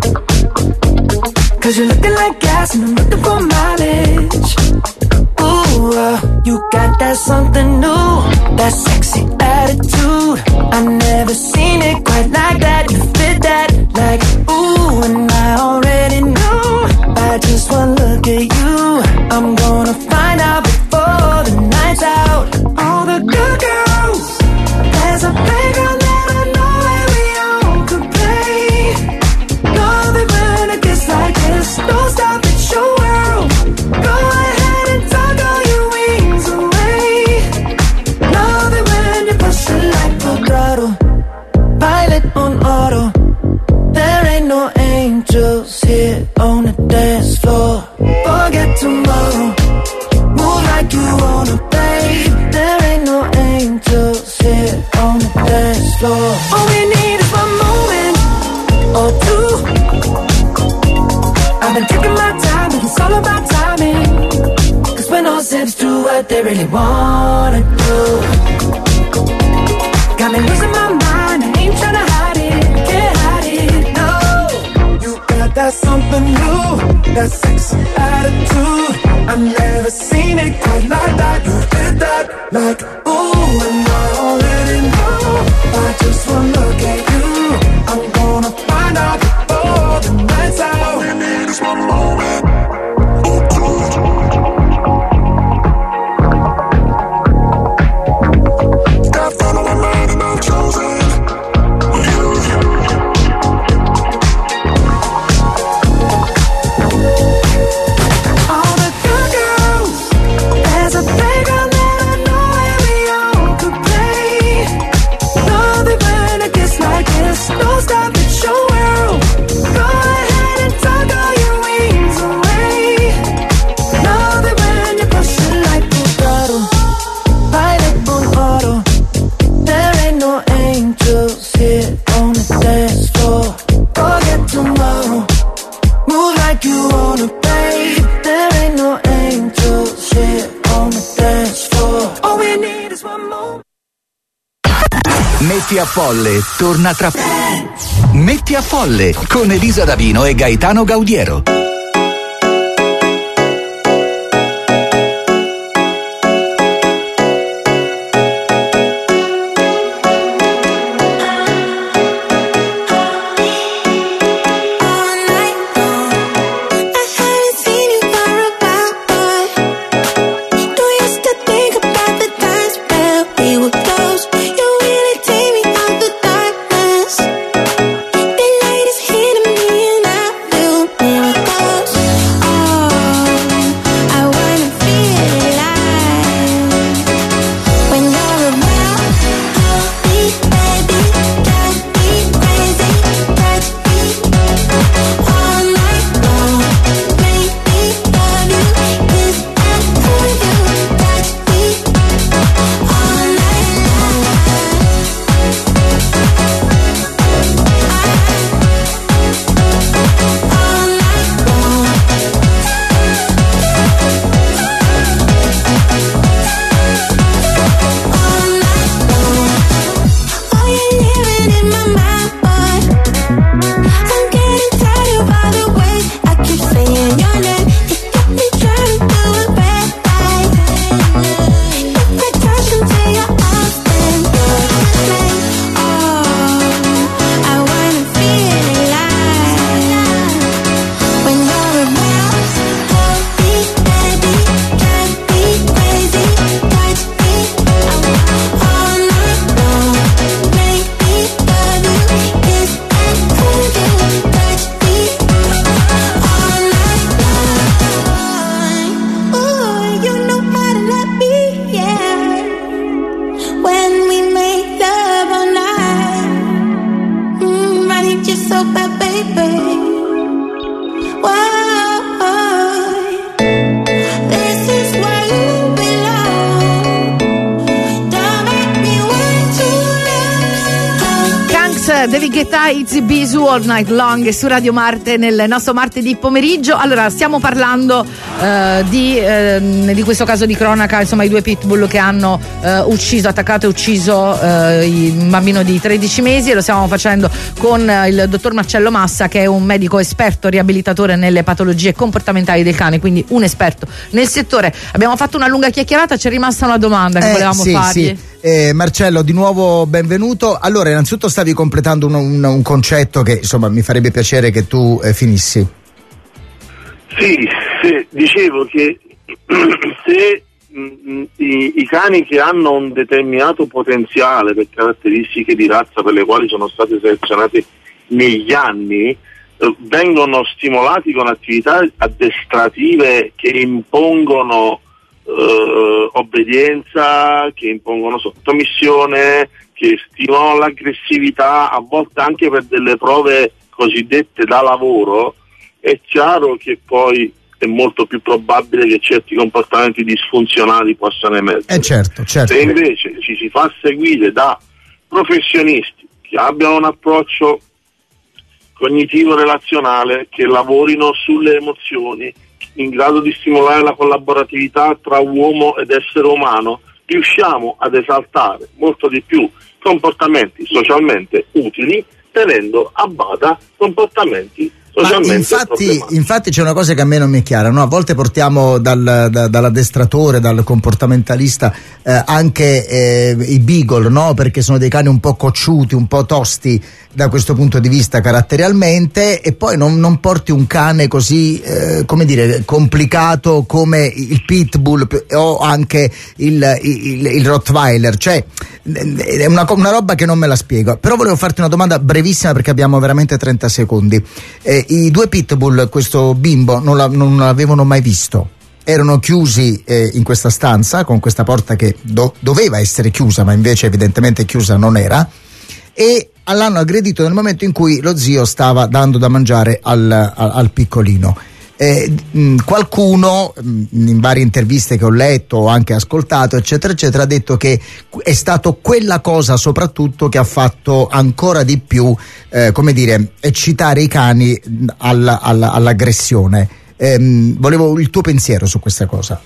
Cause you're looking like gas and I'm looking for mileage. Ooh, uh, you got that something new, that sexy attitude. I never seen it quite like that. You fit that like ooh, and I already know by just one look at you. I'm gonna find out before the night's out. All the good girls, there's a playground that I know where we all could play. Love it when it gets like this. Don't stop, it's your world. Go ahead and tug all your wings away. Love it when you push it like a throttle. Pilot on auto. There ain't no angels here on the dance floor. Forget tomorrow. Move like you wanna, babe. There ain't no angels here on the dance floor. All we need is one moment or two. I've been taking my time, but it's all about timing. Cause when those hips do what they really wanna do, got me losing my mind, I ain't tryna hide it, can't hide it, no. You got that something new, that sexy attitude. I've never seen it quite like that. You did that like ooh, and I already know by just one look at you. I'm gonna find out before the night's out. All we need is one moment. Got fun on my mind and I've chosen you. All the good girls, there's a playground that I know where we all could play. Love it when it gets like this. Don't stop, it's your world. Go ahead and tug all your wings away. Love it when you push it like a throttle. Pilot on auto. There ain't no angels here on the dance floor. Forget tomorrow. Move like you wanna, babe. There ain't no angels here on the dance floor. All we need is one more. Metti a Folle torna tra Metti a Folle con Elisa Davino e Gaetano Gaudiero. Go David Guetta, Itzy Bisu, All Night Long su Radio Marte nel nostro martedì pomeriggio. Allora, stiamo parlando eh, di, eh, di questo caso di cronaca, insomma i due pitbull che hanno eh, ucciso, attaccato e ucciso eh, un bambino di tredici mesi, e lo stiamo facendo con eh, il dottor Marcello Massa, che è un medico esperto riabilitatore nelle patologie comportamentali del cane, quindi un esperto nel settore. Abbiamo fatto una lunga chiacchierata, c'è rimasta una domanda che eh, volevamo sì, fargli. Sì. Eh, Marcello, di nuovo benvenuto. Allora, innanzitutto stavi completando un, un, un concetto che insomma mi farebbe piacere che tu eh, finissi. Sì, sì, dicevo che se mh, i, i cani che hanno un determinato potenziale per caratteristiche di razza per le quali sono state selezionate negli anni eh, vengono stimolati con attività addestrative che impongono Uh, obbedienza, che impongono sottomissione, che stimolano l'aggressività, a volte anche per delle prove cosiddette da lavoro, è chiaro che poi è molto più probabile che certi comportamenti disfunzionali possano emergere. Eh certo, certo. Se invece ci si fa seguire da professionisti che abbiano un approccio cognitivo-relazionale, che lavorino sulle emozioni, in grado di stimolare la collaboratività tra uomo ed essere umano, riusciamo ad esaltare molto di più comportamenti socialmente utili, tenendo a bada comportamenti socialmente infatti, infatti c'è una cosa che a me non mi è chiara, no? A volte portiamo dal, da, dall'addestratore, dal comportamentalista eh, anche eh, i beagle, no? Perché sono dei cani un po' cocciuti, un po' tosti da questo punto di vista caratterialmente, e poi non, non porti un cane così eh, come dire complicato come il pitbull o anche il, il, il rottweiler, cioè è una, una roba che non me la spiego. Però volevo farti una domanda brevissima perché abbiamo veramente trenta secondi. Eh, i due pitbull, questo bimbo non, la, non l'avevano mai visto, erano chiusi eh, in questa stanza con questa porta che do, doveva essere chiusa, ma invece evidentemente chiusa non era, e l'hanno aggredito nel momento in cui lo zio stava dando da mangiare al, al, al piccolino. Eh, mh, qualcuno mh, in varie interviste che ho letto o anche ascoltato eccetera eccetera ha detto che è stato quella cosa soprattutto che ha fatto ancora di più eh, come dire eccitare i cani alla, alla, all'aggressione. Eh, volevo il tuo pensiero su questa cosa.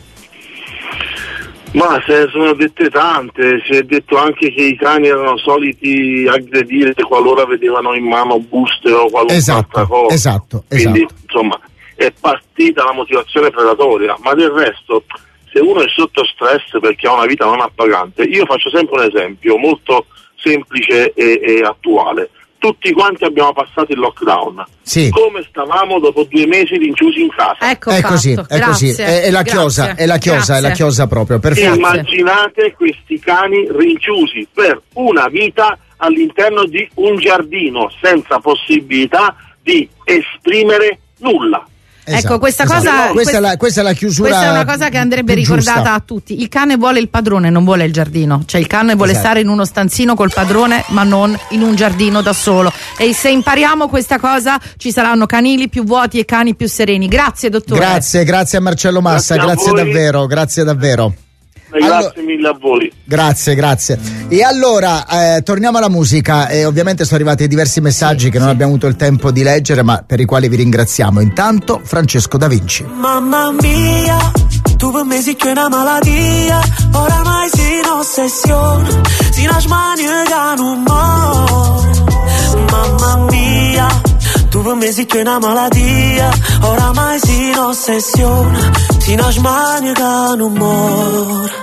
Ma se ne sono dette tante, si è detto anche che i cani erano soliti aggredire qualora vedevano in mano buste o qualunque esatto, altra cosa. Esatto, Quindi esatto. insomma è partita la motivazione predatoria, ma del resto se uno è sotto stress perché ha una vita non appagante, io faccio sempre un esempio molto semplice e, e attuale. Tutti quanti abbiamo passato il lockdown. Sì. Come stavamo dopo due mesi rinchiusi in casa? Ecco, è così, è grazie, così, è, è la grazie, chiosa, è la chiosa, grazie. è la chiosa proprio, perfetto. Immaginate questi cani rinchiusi per una vita all'interno di un giardino senza possibilità di esprimere nulla. Esatto, ecco, questa esatto. cosa questa, questa, è la, questa è la chiusura. Questa è una cosa che andrebbe ricordata giusta. a tutti. Il cane vuole il padrone, non vuole il giardino. Cioè il cane vuole Esatto. stare in uno stanzino col padrone, ma non in un giardino da solo. E se impariamo questa cosa ci saranno canili più vuoti e cani più sereni. Grazie dottore. Grazie, grazie a Marcello Massa, Grazie, grazie, a voi. davvero, grazie davvero. Grazie Allora, mille a voi. Grazie, grazie. E allora eh, torniamo alla musica. E ovviamente sono arrivati diversi messaggi che non abbiamo avuto il tempo di leggere, ma per i quali vi ringraziamo. Intanto Francesco Da Vinci. Mamma mia, tu per me sei che una malattia, oramai sei un'ossessione, sei una smania che non muore. Mamma mia, tu per me sei che una malattia, oramai sei un'ossessione, sei una smania che non muore.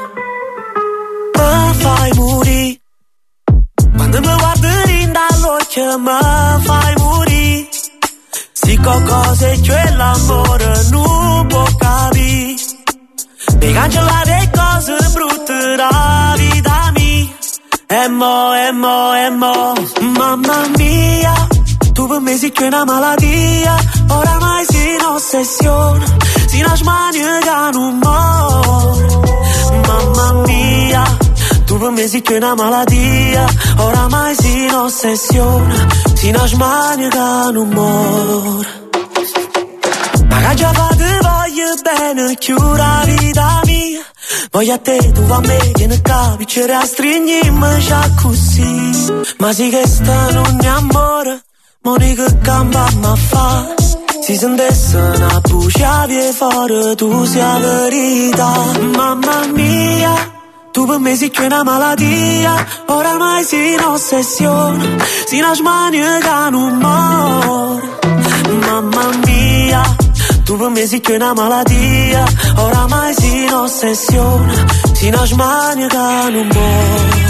Mi fai morire, quando mi guardi dall'occhio mi fai morire. Se qualcosa è che l'amore non può capire, mi cancella le cose brutte da vita mia. E mo, e mo, e mo, mamma mia, tu per me sei che una malattia, oramai sei un'ossessione, sei una smania che non muore. Mamma mia, tu per me sei che una malattia, oramai sei un'ossessione, sei una smania che non muore. Ma che già fate voglio bene, chiura vita mia, Voglio a te, tu a me, che ne capi, ci rastringiamo già così. Ma sì che sta non è amore, Monica gamba ma fa. Si sentesse una buccia fuori, tu sei la verità. Mamma mia, tu per me sei che una malattia. Oramai sei un'ossessione, sei una smania che non muore. Mamma mia, tu per me sei che una malattia. Oramai sei un'ossessione, sei una smania che non muore.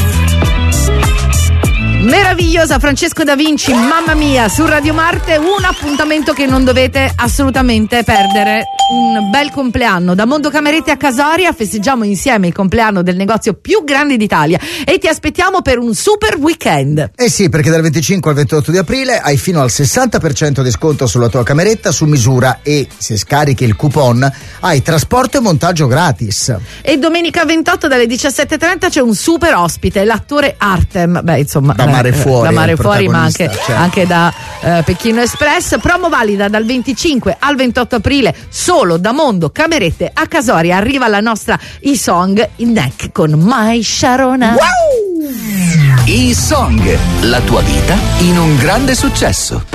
Meravigliosa Francesco Da Vinci, mamma mia, su Radio Marte, un appuntamento che non dovete assolutamente perdere. Un bel compleanno da Mondo Camerette a Casoria, festeggiamo insieme il compleanno del negozio più grande d'Italia e ti aspettiamo per un super weekend. Eh sì, perché dal venticinque al ventotto di aprile hai fino al sessanta per cento di sconto sulla tua cameretta su misura e se scarichi il coupon hai trasporto e montaggio gratis. E domenica ventotto dalle diciassette e trenta c'è un super ospite, l'attore Artem, beh insomma da mare fuori, da mare fuori ma anche, certo. anche da eh, Pechino Express. Promo valida dal venticinque al ventotto aprile solo da Mondo Camerette a Casoria. Arriva la nostra E-Song, il Neck con My Sharona. Wow! E-Song, la tua vita in un grande successo.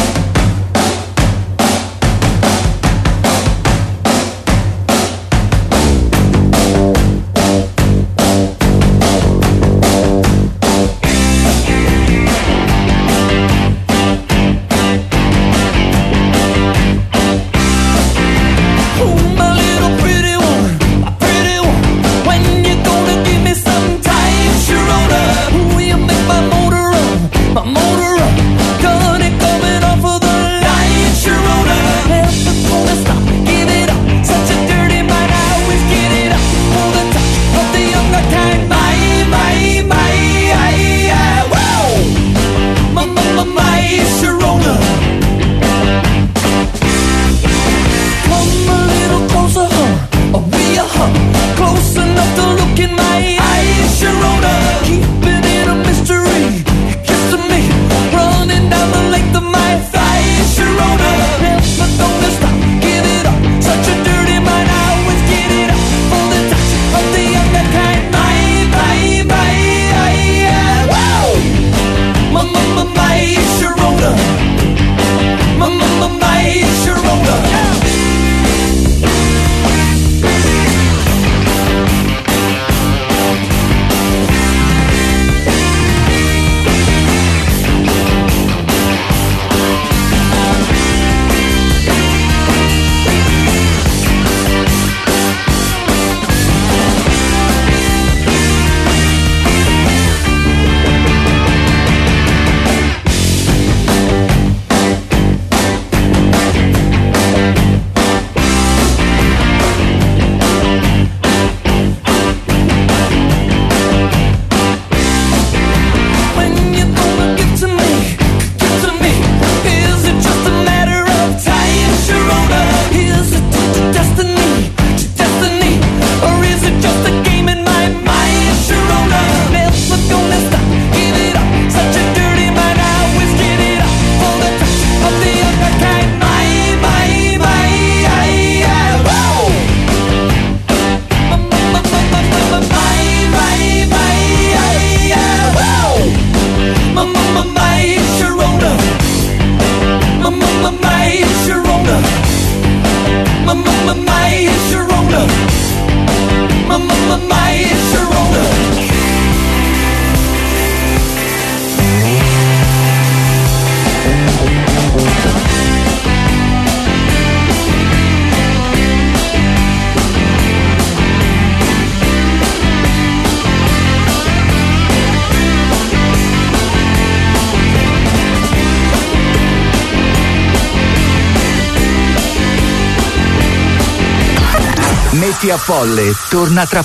Metti a Folle torna tra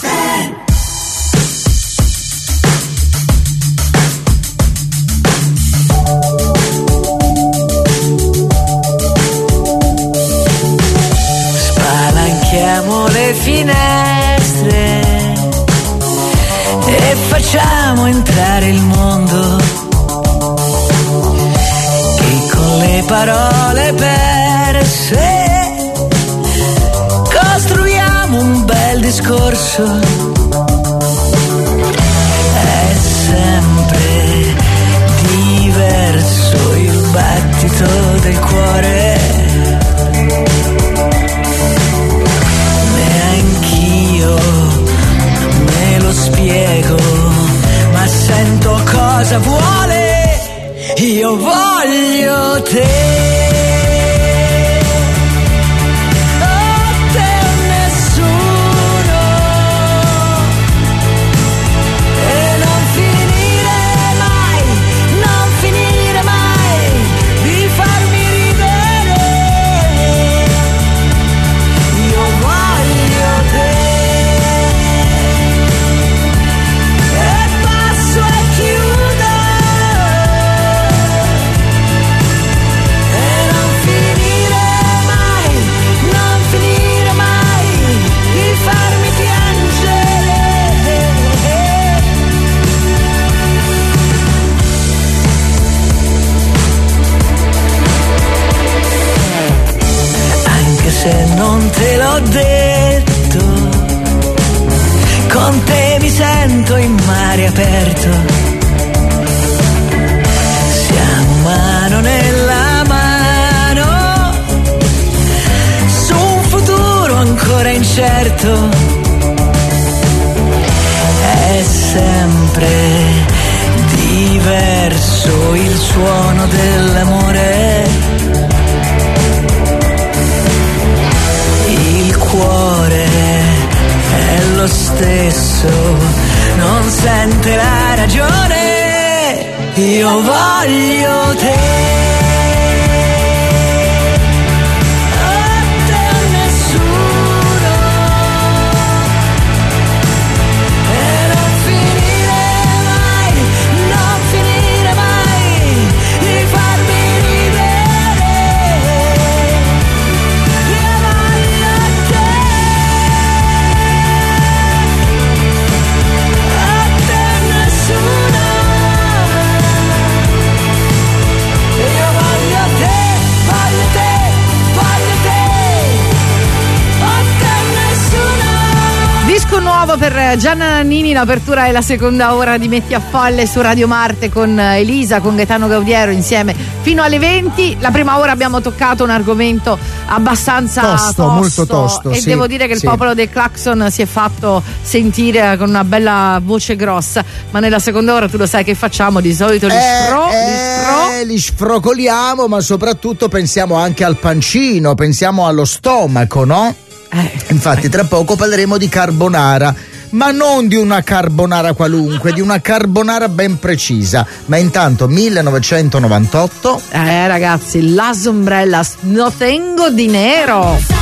spalanchiamo le finestre e facciamo entrare il mondo che con le parole perse costruiamo un bel discorso discorso è sempre diverso il battito del cuore. Neanch'io me lo spiego, ma sento cosa vuole. Io voglio te. Se non te l'ho detto, con te mi sento in mare aperto. Siamo mano nella mano su un futuro ancora incerto. È sempre diverso il suono dell'amore. Il cuore è lo stesso, non sente la ragione. Io voglio te. Nuovo per Gianna Nannini, l'apertura e la seconda ora di Metti a Folle su Radio Marte con Elisa, con Gaetano Gaudiero insieme fino alle venti. La prima ora abbiamo toccato un argomento abbastanza tosto, tosto molto tosto, e sì, devo dire che sì. il popolo dei Claxon si è fatto sentire con una bella voce grossa, ma nella seconda ora tu lo sai che facciamo di solito, li Eh, sfro, li eh, sfro. li sfrocoliamo, ma soprattutto pensiamo anche al pancino, pensiamo allo stomaco, no? Eh, Infatti tra poco parleremo di carbonara, ma non di una carbonara qualunque, di una carbonara ben precisa. Ma intanto millenovecentonovantotto. Eh ragazzi, Las Umbrellas, no tengo dinero.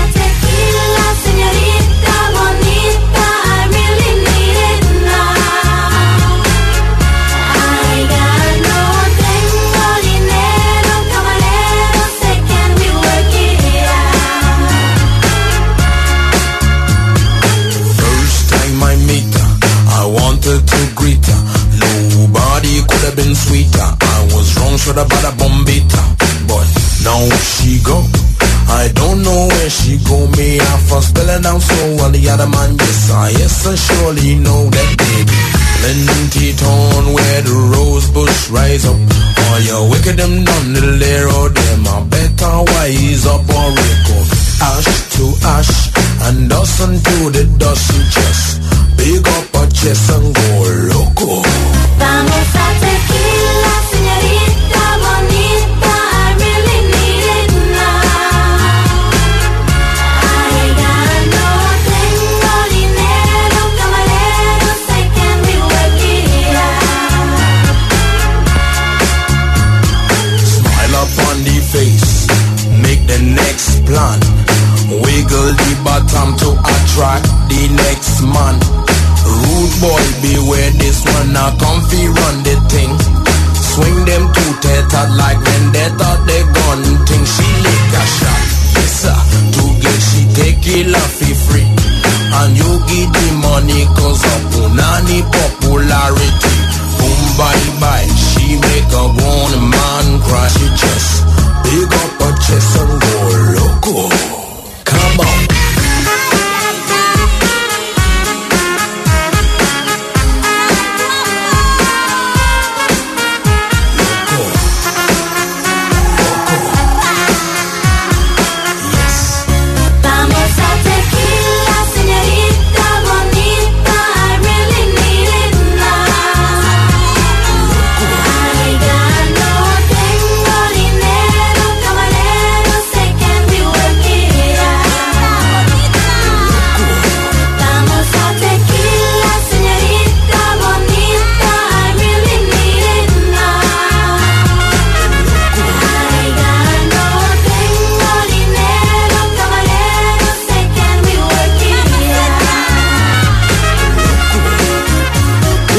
To greet her, nobody could have been sweeter. I was wrong, should have bought a bombita, but now she go. I don't know where she go. Me half for spelling out so well. The other man, yes, I yes, I surely know that baby. Plenty town where the rose bush rise up. All your wicked them done, little arrow them. I better wise up or wake up. Ash to ash and dust unto the dust and just big up a chest and go loco. Vamos a tequila, señorita bonita, I really need it now. I got no tengo dinero, camarero, say can we work it out? Smile up on the face, make the next plan. Wiggle the bottom to attract the next man. Rude boy, beware this one, now come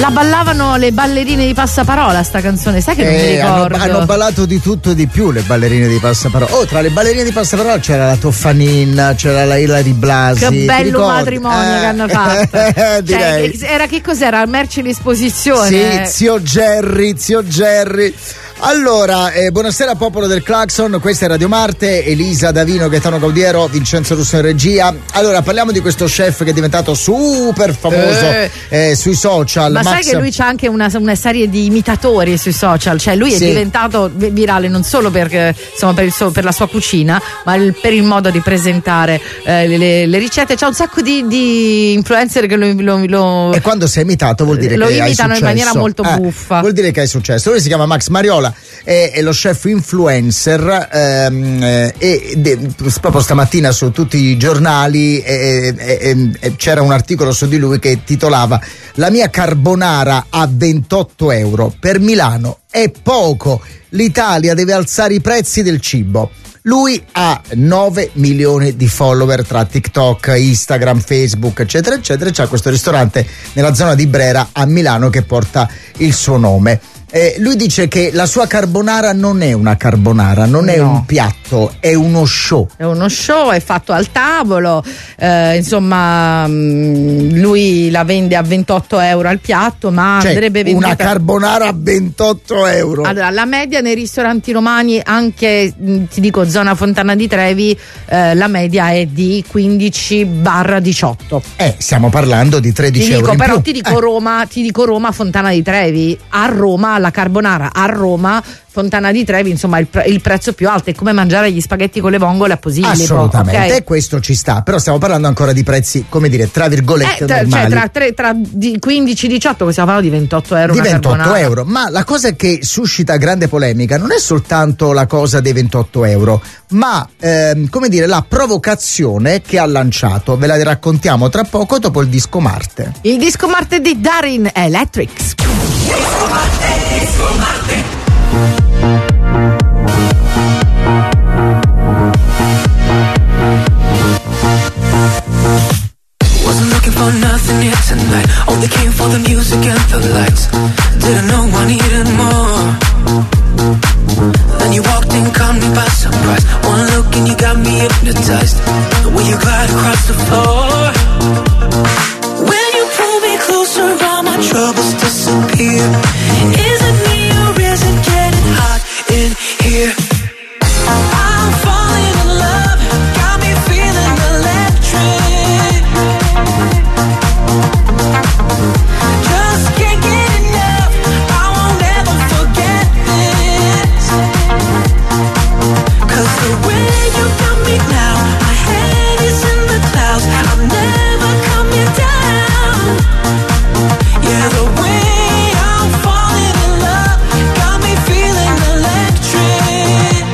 La ballavano le ballerine di Passaparola sta canzone, sai che non Eh, mi ricordo. hanno, hanno ballato di tutto e di più le ballerine di Passaparola. Oh, tra le ballerine di Passaparola c'era la Toffanin, c'era la Ilari Blasi. Che ti bello ricordi? matrimonio Eh, che hanno fatto. eh, direi. Cioè, era che cos'era? Merce l'esposizione. Sì, zio Jerry, zio Jerry. Allora, eh, buonasera popolo del Claxon, questa è Radio Marte, Elisa Davino, Gaetano Gaudiero, Vincenzo Russo in regia. Allora, parliamo di questo chef che è diventato super famoso Eh. eh, sui social. Ma Max... sai che lui c'ha anche una, una serie di imitatori sui social, cioè lui è Sì. diventato vi- virale non solo per, insomma, per, il suo- per la sua cucina, ma il- per il modo di presentare eh, le, le- le ricette. C'ha un sacco di, di influencer che lo, lo, lo- E quando sei imitato vuol dire lo che hai imitano in successo. maniera molto Eh, buffa. Vuol dire che hai successo. Lui si chiama Max Mariola, è, è lo chef influencer ehm, eh, e de- proprio stamattina su tutti i giornali eh, eh, eh, c'era un articolo su di lui che titolava "La mia carbonara a ventotto euro per Milano è poco, l'Italia deve alzare i prezzi del cibo". Lui ha nove milioni di follower tra TikTok, Instagram, Facebook, eccetera, eccetera. C'ha questo ristorante nella zona di Brera a Milano che porta il suo nome. Eh, lui dice che la sua carbonara non è una carbonara, non è No. un piatto, è uno show. È uno show, è fatto al tavolo, eh, insomma mh, lui la vende a ventotto euro al piatto, ma Cioè, andrebbe venduta. una carbonara a ventotto euro. Allora, la media nei ristoranti romani, anche mh, ti dico zona Fontana di Trevi, eh, la media è di quindici diciotto. Eh, stiamo parlando di tredici Ti dico, euro in però più. ti dico Eh. Roma, ti dico Roma, Fontana di Trevi. A Roma la carbonara, a Roma Fontana di Trevi, insomma il, pre- il prezzo più alto, è come mangiare gli spaghetti con le vongole a Posillipo. Assolutamente, ok? e questo ci sta, però stiamo parlando ancora di prezzi, come dire, tra virgolette Eh, tra, cioè, normali. tra, tre- tra di quindici diciotto, stiamo parlando di ventotto euro Di una ventotto carbonara. euro, ma la cosa che suscita grande polemica non è soltanto la cosa dei ventotto euro, ma ehm, come dire la provocazione che ha lanciato. Ve la raccontiamo tra poco dopo il disco Marte. Il disco Marte di Darin Electrics. Wasn't looking for nothing here tonight. Only came for the music and the lights. Didn't know I needed more. Then you walked in, caught me by surprise. One look and you got me hypnotized. The way you glide across the floor. When you pull me closer, all my troubles disappear. Is it me or is it getting hot in here? I'm falling in love, got me feeling electric. Just can't get enough, I won't ever forget this. 'Cause the way you got me now, my head is in the clouds, I'm never coming down. Yeah, the way I'm falling in love, got me feeling electric.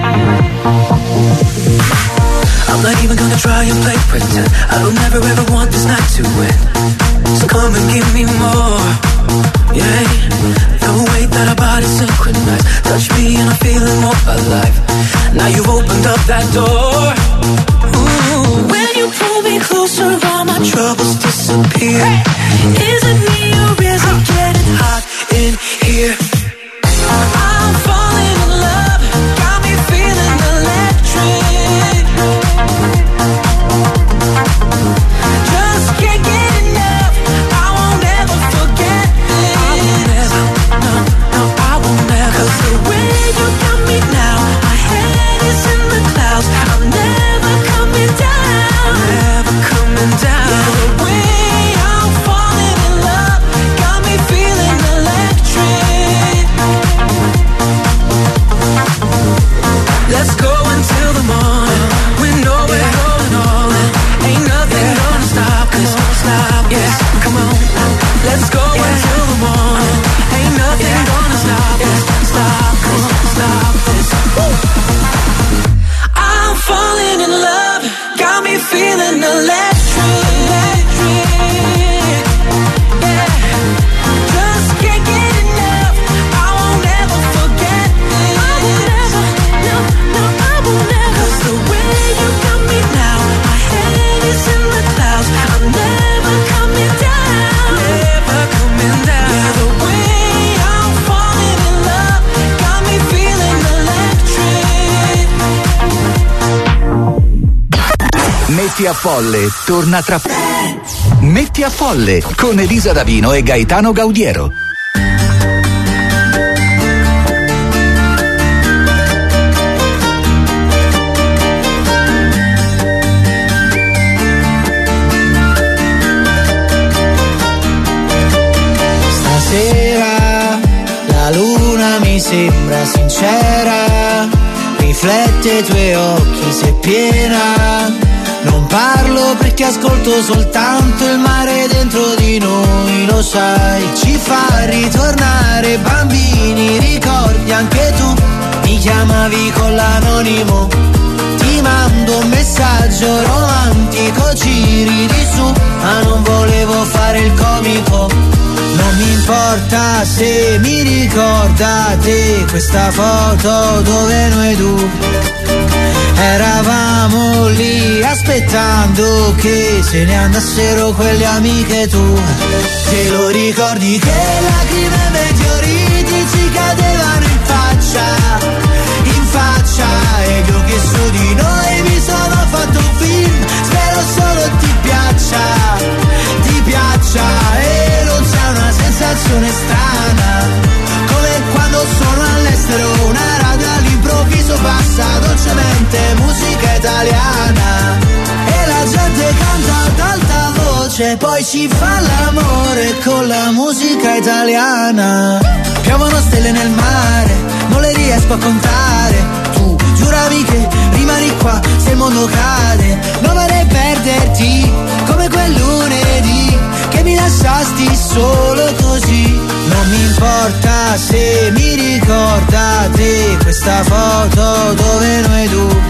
I'm not even gonna try and play pretend. I don't ever ever want this night to end. So come and give me more. Yeah, the way that our bodies synchronize. Touch me and I'm feeling more alive. Now you've opened up that door. Ooh, when you pull me closer, all my troubles disappear. Is it me or is it getting hot in here? I'm falling in love, got me feeling electric. Just can't get enough, I won't ever forget this. I won't ever, no, no, I won't ever. 'Cause the way you got me now, my head is in the clouds, I'm never coming down. Never coming down. Yeah, the way I'm falling in love. Metti a Folle torna tra Metti a Folle con Elisa Davino e Gaetano Gaudiero. Stasera la luna mi sembra sincera, riflette i tuoi occhi se piena. Non parlo perché ascolto soltanto il mare dentro di noi, lo sai, ci fa ritornare bambini, ricordi anche tu, mi chiamavi con l'anonimo, ti mando un messaggio romantico, ci ridi su, ma non volevo fare il comico, non mi importa se mi ricordate questa foto dove noi due eravamo lì aspettando che se ne andassero quelle amiche tue. Te lo ricordi che lacrime e meteoriti ci cadevano in faccia, in faccia, ed io che su di noi mi sono fatto un film, spero solo ti piaccia, ti piaccia, e non c'è una sensazione strana, come quando sono all'estero, una radio all'improvviso passa dolcemente musica italiana e la gente canta ad alta voce, poi si fa l'amore con la musica italiana. Piovono stelle nel mare, non le riesco a contare, tu giuravi che rimani qua se il mondo cade, non vorrei perderti come quel lunedì che mi lasciasti solo così. Non mi importa se mi ricordate questa foto dove noi due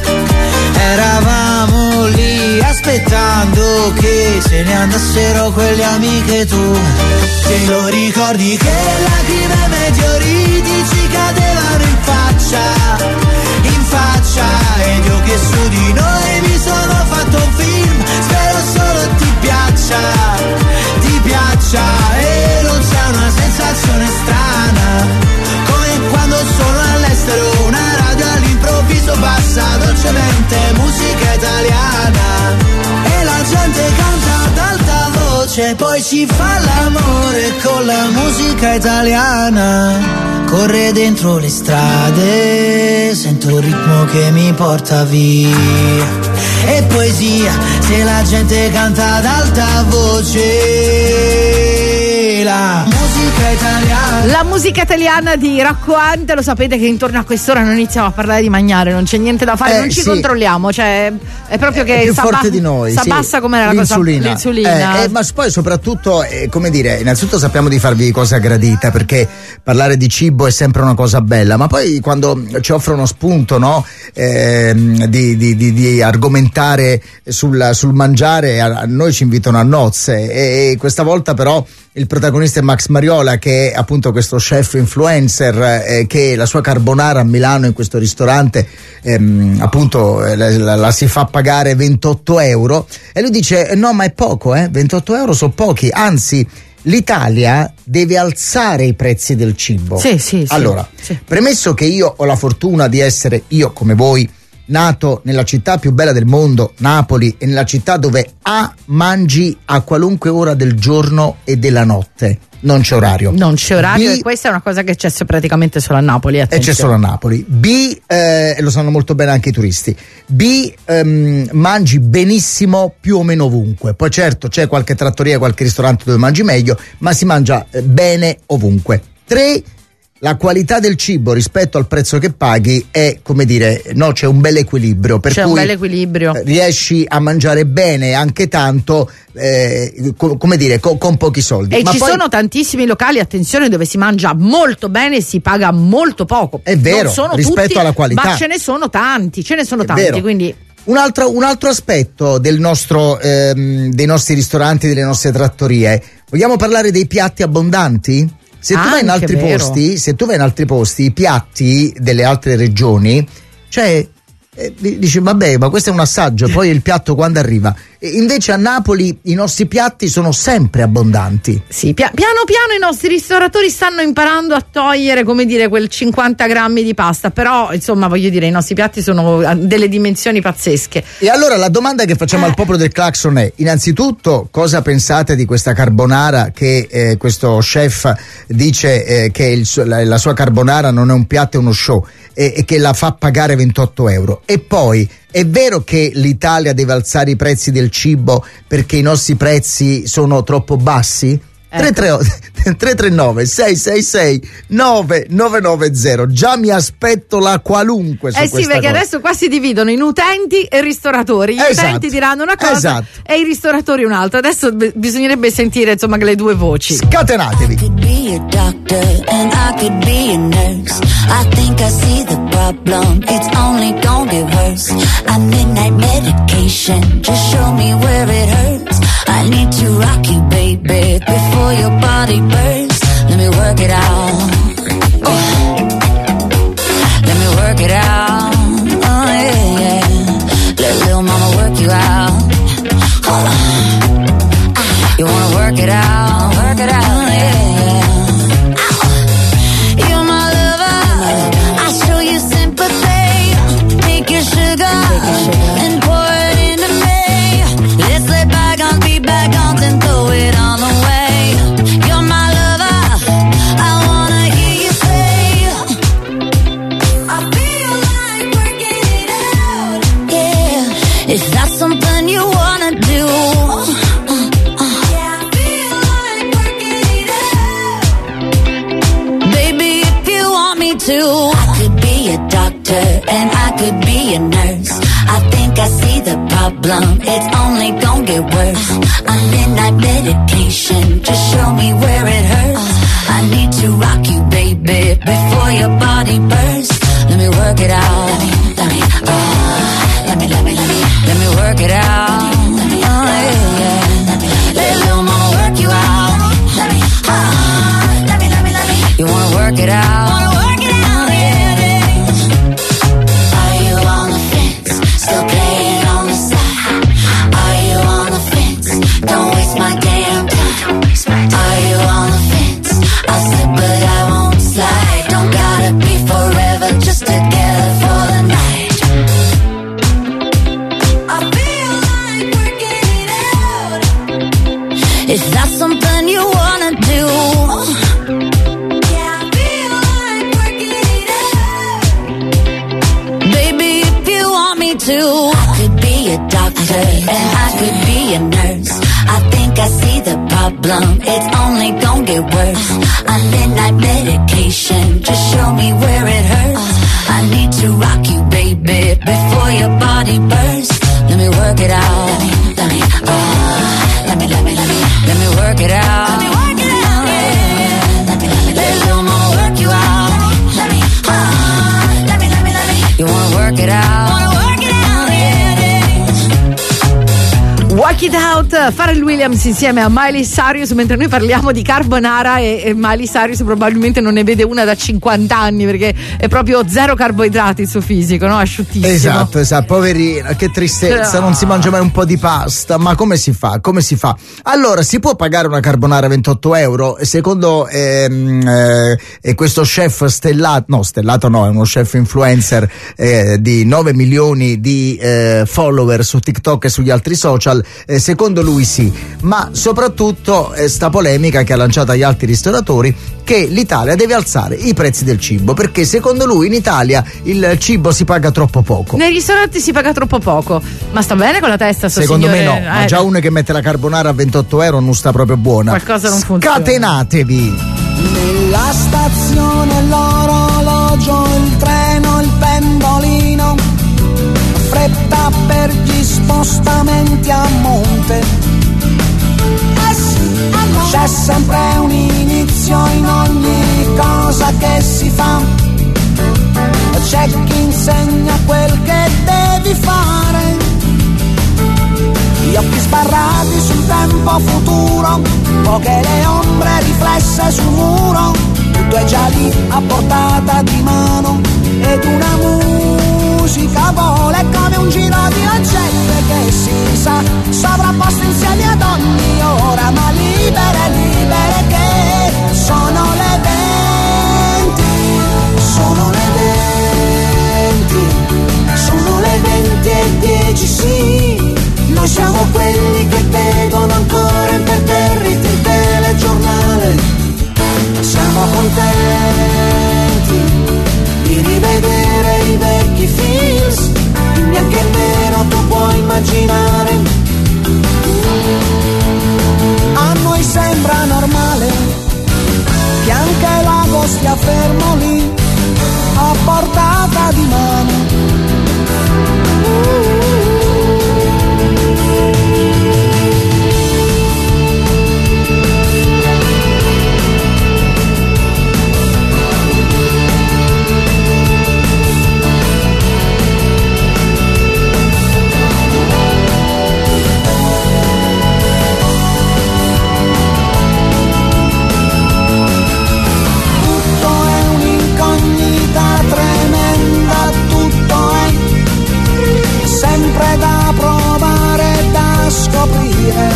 eravamo lì aspettando che se ne andassero quelle amiche tue. Te lo ricordi che lacrime e meteoriti ci cadevano in faccia, in faccia, ed io che su di noi mi sono fatto un film, spero solo ti piaccia, ti piaccia, e non c'è una sensazione strana, come quando sono all'estero, una radio all'improvviso passa dolcemente musica italiana e la gente canta ad alta voce, poi si fa l'amore con la musica italiana. Corre dentro le strade, sento il ritmo che mi porta via, e poesia se la gente canta ad alta voce. La musica italiana. La musica italiana di Rocco Hunt, lo sapete che intorno a quest'ora non iniziamo a parlare di mangiare, non c'è niente da fare, Eh, non ci sì. controlliamo, cioè è proprio che È più s'abba- forte di noi, sì. s'abbassa come la cosa, l'insulina, l'insulina. Eh, eh, ma poi soprattutto eh, come dire, innanzitutto sappiamo di farvi cosa gradita, perché parlare di cibo è sempre una cosa bella, ma poi quando ci offre uno spunto, no, ehm, di, di, di, di argomentare sul, sul mangiare, a, a noi ci invitano a nozze, e, e questa volta però il protagonista è Max Mariola, che è appunto questo chef influencer, eh, che la sua carbonara a Milano in questo ristorante ehm, appunto eh, la, la, la si fa pagare ventotto euro, e lui dice no, ma è poco, eh? ventotto euro sono pochi, anzi l'Italia deve alzare i prezzi del cibo. Sì, sì, sì. Allora, Sì. premesso che io ho la fortuna di essere, io come voi, nato nella città più bella del mondo, Napoli, e nella città dove A, mangi a qualunque ora del giorno e della notte, non c'è orario. Non c'è orario, B, e questa è una cosa che c'è praticamente solo a Napoli. e c'è solo a Napoli. B, eh, e lo sanno molto bene anche i turisti. B, ehm, mangi benissimo più o meno ovunque. Poi certo c'è qualche trattoria, qualche ristorante dove mangi meglio, ma si mangia eh, bene ovunque. Tre, la qualità del cibo rispetto al prezzo che paghi è, come dire, no, c'è un bel equilibrio, per C'è cui un bel equilibrio. eh, riesci a mangiare bene anche tanto, eh, co- come dire, co- con pochi soldi. E Ma ci poi, sono tantissimi locali, attenzione, dove si mangia molto bene e si paga molto poco. È vero, non sono rispetto tutti, alla qualità. ma ce ne sono tanti, ce ne sono È tanti, vero. quindi Un altro, un altro aspetto del nostro, ehm, dei nostri ristoranti, delle nostre trattorie, vogliamo parlare dei piatti abbondanti? Se tu vai in Anche altri vero. posti, se tu vai in altri posti, i piatti delle altre regioni, cioè E dici vabbè, ma questo è un assaggio, poi il piatto quando arriva. E invece a Napoli i nostri piatti sono sempre abbondanti. Sì, pia- piano piano i nostri ristoratori stanno imparando a togliere, come dire, quel cinquanta grammi di pasta, però insomma voglio dire i nostri piatti sono a delle dimensioni pazzesche. E allora la domanda che facciamo eh. al popolo del Clacson è: innanzitutto cosa pensate di questa carbonara che eh, questo chef dice eh, che il, la, la sua carbonara non è un piatto, è uno show, e, e che la fa pagare ventotto euro? E poi è vero che l'Italia deve alzare i prezzi del cibo perché i nostri prezzi sono troppo bassi? Ecco. tre tre nove sei sei sei nove nove nove zero. Già mi aspetto la qualunque su eh sì, perché cosa. Adesso qua si dividono in utenti e ristoratori. Gli esatto. utenti diranno una cosa esatto. e i ristoratori un'altra. Adesso b- bisognerebbe sentire insomma le due voci. Scatenatevi. I could be a doctor and I could be a nurse. I think I see the problem, it's only gonna get worse. I midnight medication, just show me where it hurts. I need to rock you, baby, before your body bursts. Let me work it out. Oh. Let me work it out. Oh yeah, yeah. Let little mama work you out. Oh. Ah. You wanna work it out? Work it out, yeah, yeah. Oh. You're my lover. I show you sympathy. Take your sugar, Take your sugar. and pour it into me. Let's let bygones be bygones and throw it on the way. You're my lover. I wanna hear you say, I feel like working it out. Yeah, is that something you wanna do? Yeah, I feel like working it out. Baby, if you want me to, I could be a doctor and I could be a nurse. I think I see the problem, it's only gonna get worse. I'm midnight medication, just show me where it hurts. I need to rock you, baby, before your body bursts. Let me work it out. Let me, let me, oh, let me, let me, let me, let me work it out. Let me, oh, yeah, yeah. Let little mama work you out. Let me, oh, let me, let me, let me. You wanna work it out? Wanna work it out, yeah, yeah. Are you on the fence? Still playing on the side? Are you on the fence? Don't waste my damn time. Are you on the fence? I'll slip but I won't slide. Don't gotta be forever, just together for the night. I feel like working it out. Is that something you wanna do? Yeah, I feel like working it out. Baby, if you want me to, I could be a doctor and I could be a nurse. I think I see the problem, it's only gonna get worse. I'm midnight medication, just show me where it hurts. I need to rock you, baby, before your body bursts. Let me work it out. Let me, let me, oh, let me, let me, let me, let me work it out. Let me work it out, yeah. Let me, let me, let little mama work you out. Let me, oh, let me, let me, let me. You wanna work it out? Wanna work it out, yeah, yeah. Walk It Out, Pharrell Williams insieme a Miley Cyrus, mentre noi parliamo di carbonara e, e Miley Cyrus probabilmente non ne vede una da cinquanta anni perché è proprio zero carboidrati il suo fisico, no? Asciuttissimo. Esatto, esatto, poverina, che tristezza, no. Non si mangia mai un po' di pasta, ma come si fa? Come si fa? Allora, si può pagare una carbonara ventotto euro? Secondo ehm, eh, questo chef stellato, no stellato no, è uno chef influencer eh, di nove milioni di eh, follower su TikTok e sugli altri social, eh, secondo lui sì, ma soprattutto eh, sta polemica che ha lanciato agli altri ristoratori che l'Italia deve alzare i prezzi del cibo perché secondo lui in Italia il cibo si paga troppo poco. Nei ristoranti si paga troppo poco, ma sta bene con la testa sto secondo signore? me no, ma eh. già uno che mette la carbonara a ventotto euro non sta proprio buona. Qualcosa non funziona. Scatenatevi. Nella stazione l'orologio, il treno, il pendolino, fretta per gli spostamenti a monte. Eh sì, c'è sempre un inizio in ogni cosa che si fa. C'è chi insegna quel che devi fare. Gli occhi sbarrati sul tempo futuro, poche le ombre riflesse sul muro. Tutto è già lì a portata di mano ed una musica vola di rivedere i vecchi films, in bianco e nero tu puoi immaginare. A noi sembra normale che anche l'ago stia fermo lì, a portata di mano. Da provare, da scoprire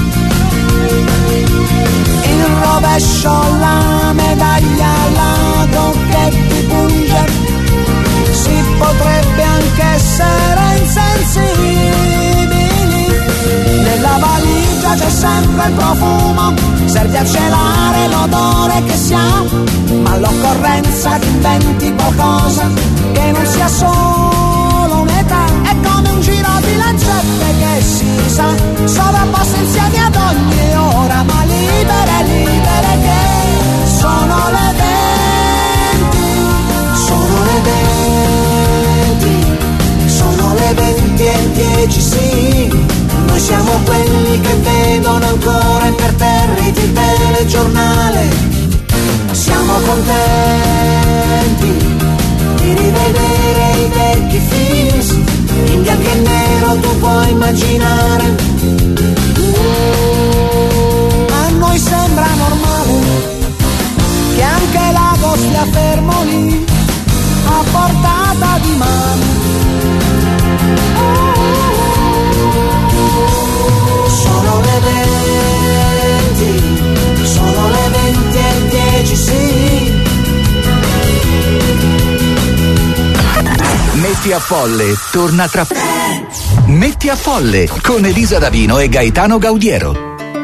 il rovescio, la medaglia all'ago che ti punge. Si potrebbe anche essere insensibili. Nella valigia c'è sempre il profumo, serve a celare l'odore che si ha, ma all'occorrenza ti inventi qualcosa che non sia solo un'età. È come un giro di lancette che si sa, sovrapposte insieme ad ogni ora, ma libere, libere che sono le venti, sono le venti, sono le venti e dieci, sì. Noi siamo quelli che vedono ancora imperterriti il telegiornale. Siamo contenti di rivedere i vecchi films, in bianco e nero tu puoi immaginare. A noi sembra normale che anche l'ago stia fermo lì, a portata di mano. Sono le venti, sono le venti e dieci, sì. Metti a Folle torna tra Metti a Folle con Elisa Davino e Gaetano Gaudiero.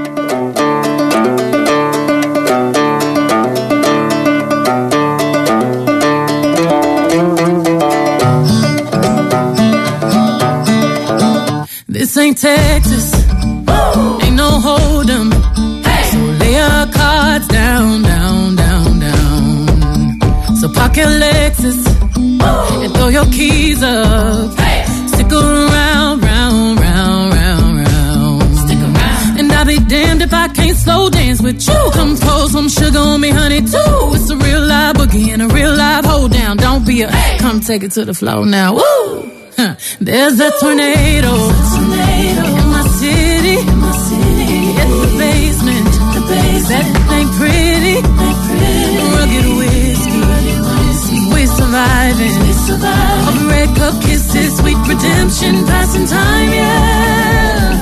This ain't Texas, woo! Ain't no hold'em, hey! So lay your cards down, down, down, down. So park your Lexus, woo! And throw your keys up, hey! Stick around, round, round, round, round. Stick around. And I'll be damned if I can't slow dance with you. Come pour some sugar on me, honey, too. It's a real live boogie and a real live hold down. Don't be a, hey! Come take it to the floor now, woo! Huh. There's a tornado, tornado in my city. In my city. It's the basement. The basement. That ain't pretty. Ain't pretty. Rugged whiskey. Rugged whiskey. We're surviving. We're surviving. Of red cup kisses, sweet redemption, passing time, yeah.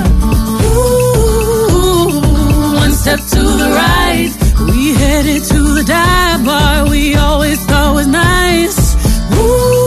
Ooh, one step to the right, we headed to the dive bar we always thought was nice. Ooh.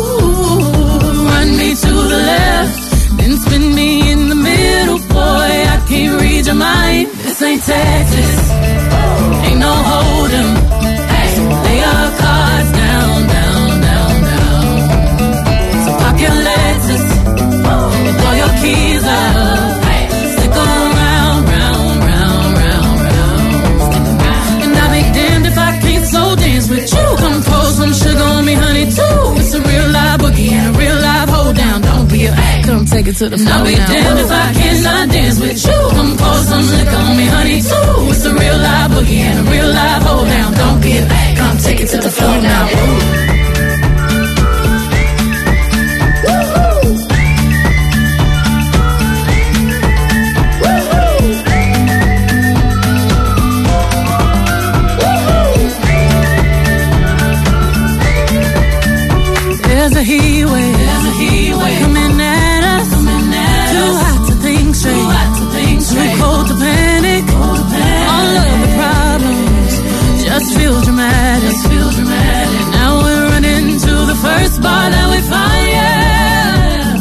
Me to the left, then spin me in the middle, boy, I can't read your mind. This ain't Texas, ain't no hold'em, hey. So lay your cards down, down, down, down. So park your Lexus, and throw your keys up, hey. Stick around, round, round, round, round. Stick around. And I'll be damned if I can't slow dance with you. Come pour some sugar on me, honey, too. It's a real live boogie and a real live hold down. Don't be a, come take it to the floor now. I'll be damned if I cannot dance with you. Come pour some liquor on me, honey, too. It's a real live boogie and a real live hold down. Don't be a, come take it to the floor now. There's a heat wave, there's a heat wave coming at us, coming at too us. Hot to think straight, too hot to think straight, too cold to panic, cold to panic. All of the problems just feel dramatic, just feel dramatic. Now we're running to the first bar that we find, yeah.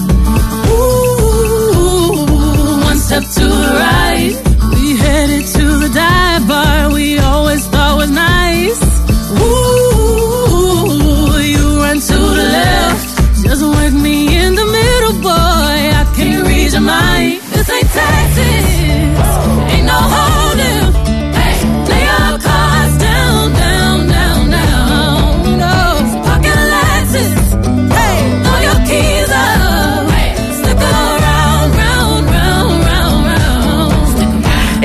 Ooh, one step to the right, we headed to the dive bar we always thought was nice. Ooh,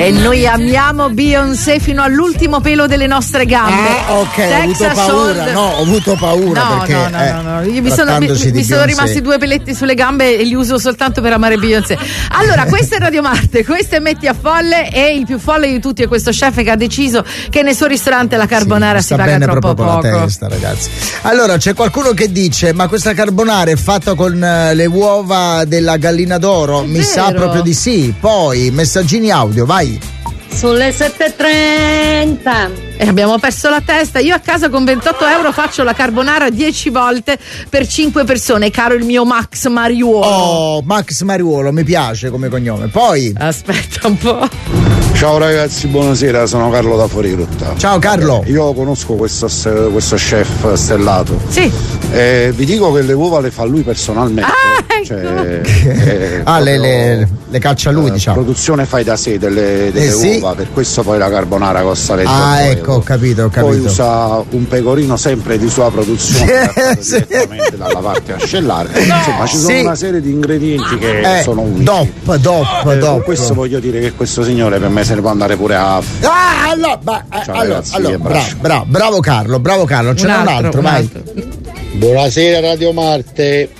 E noi amiamo Beyoncé fino all'ultimo pelo delle nostre gambe. Ah, ok, Texas ho avuto paura. Hold. No, ho avuto paura No, perché no, no, eh, no, no. Io mi sono, mi, mi sono rimasti due peletti sulle gambe e li uso soltanto per amare Beyoncé. Allora, questa è Radio Marte, questa è Metti a Folle, e il più folle di tutti è questo chef che ha deciso che nel suo ristorante la carbonara sì, si paga bene troppo proprio poco. con la testa, ragazzi. Allora, c'è qualcuno che dice: ma questa carbonara è fatta con uh, le uova della gallina d'oro? È Mi vero. sa proprio di sì. Poi messaggini audio, vai. Sulle sette e trenta. E abbiamo perso la testa. Io a casa con ventotto euro faccio la carbonara dieci volte per cinque persone, caro il mio Max Mariuolo. Oh, Max Mariuolo, mi piace come cognome. Poi aspetta un po'. Ciao ragazzi, buonasera, sono Carlo da Fuorirotta. Ciao Carlo. Io conosco questo, questo chef stellato. Sì. Eh, vi dico che le uova le fa lui personalmente. Ah, ecco. Cioè, eh, ah, le, le, le caccia lui, eh, diciamo. Produzione fai da sé delle, delle Eh, sì. uova, per questo poi la carbonara costa ventotto Ah, euro. ecco, ho capito, ho capito. Poi usa un pecorino sempre di sua produzione, Sì, direttamente dalla parte ascellare. Insomma, ci sono Sì. una serie di ingredienti che Eh, sono unici. Dop, dop, Eh, dop. con questo voglio dire che questo signore per me se ne può andare pure a. Ah, allora, ba- eh, Ciao, allora, ragazzi, allora vi abbraccio. bravo, bravo, bravo Carlo, bravo Carlo, ce Un n'è un altro, altro, un vai. altro. Buonasera Radio Marte.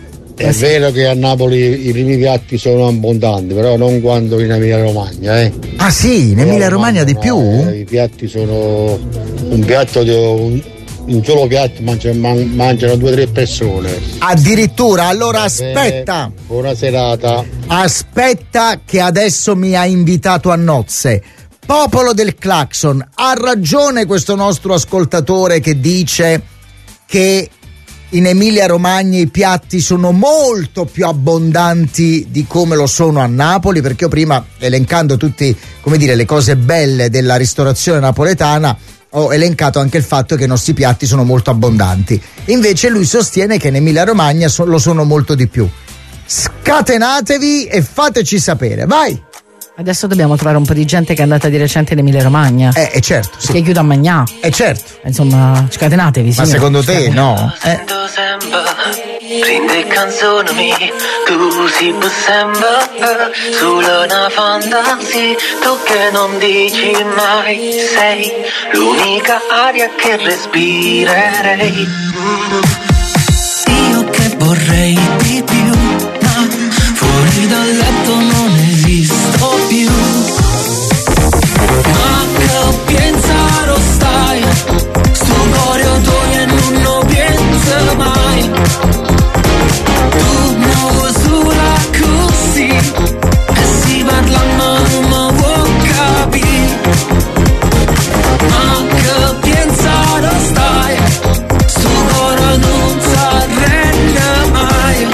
È vero che a Napoli i primi piatti sono abbondanti, però non quanto in Emilia Romagna, eh. Ah sì, in Emilia Romagna di più? Eh, I piatti sono un piatto di un, un solo piatto mangiano, man- mangiano due o tre persone. Addirittura, allora aspetta. Eh, buona serata. Aspetta che adesso mi ha invitato a nozze. Popolo del Clacson, ha ragione questo nostro ascoltatore che dice che in Emilia Romagna i piatti sono molto più abbondanti di come lo sono a Napoli, perché io prima, elencando tutti, come dire, le cose belle della ristorazione napoletana, ho elencato anche il fatto che i nostri piatti sono molto abbondanti. Invece lui sostiene che in Emilia Romagna so- lo sono molto di più. Scatenatevi e fateci sapere, vai! Adesso dobbiamo trovare un po' di gente che è andata di recente in Emilia Romagna. Eh, eh certo, sì. Che chiude a Magnà. Eh certo. Insomma, scatenatevi, Ma signori. secondo te no? Eh. Prende canzoni, tu si può sempre solo una fantasia, tu che non dici mai, sei l'unica aria che respirerei. Io che vorrei di più, ma fuori dal letto non esisto più. Ma che pensare stai, sto cuore tuo e non lo penso mai. Tu muovo sola così e si parla ma non mi può capire. Ma che pensare stai, sto cuore non si arrende mai.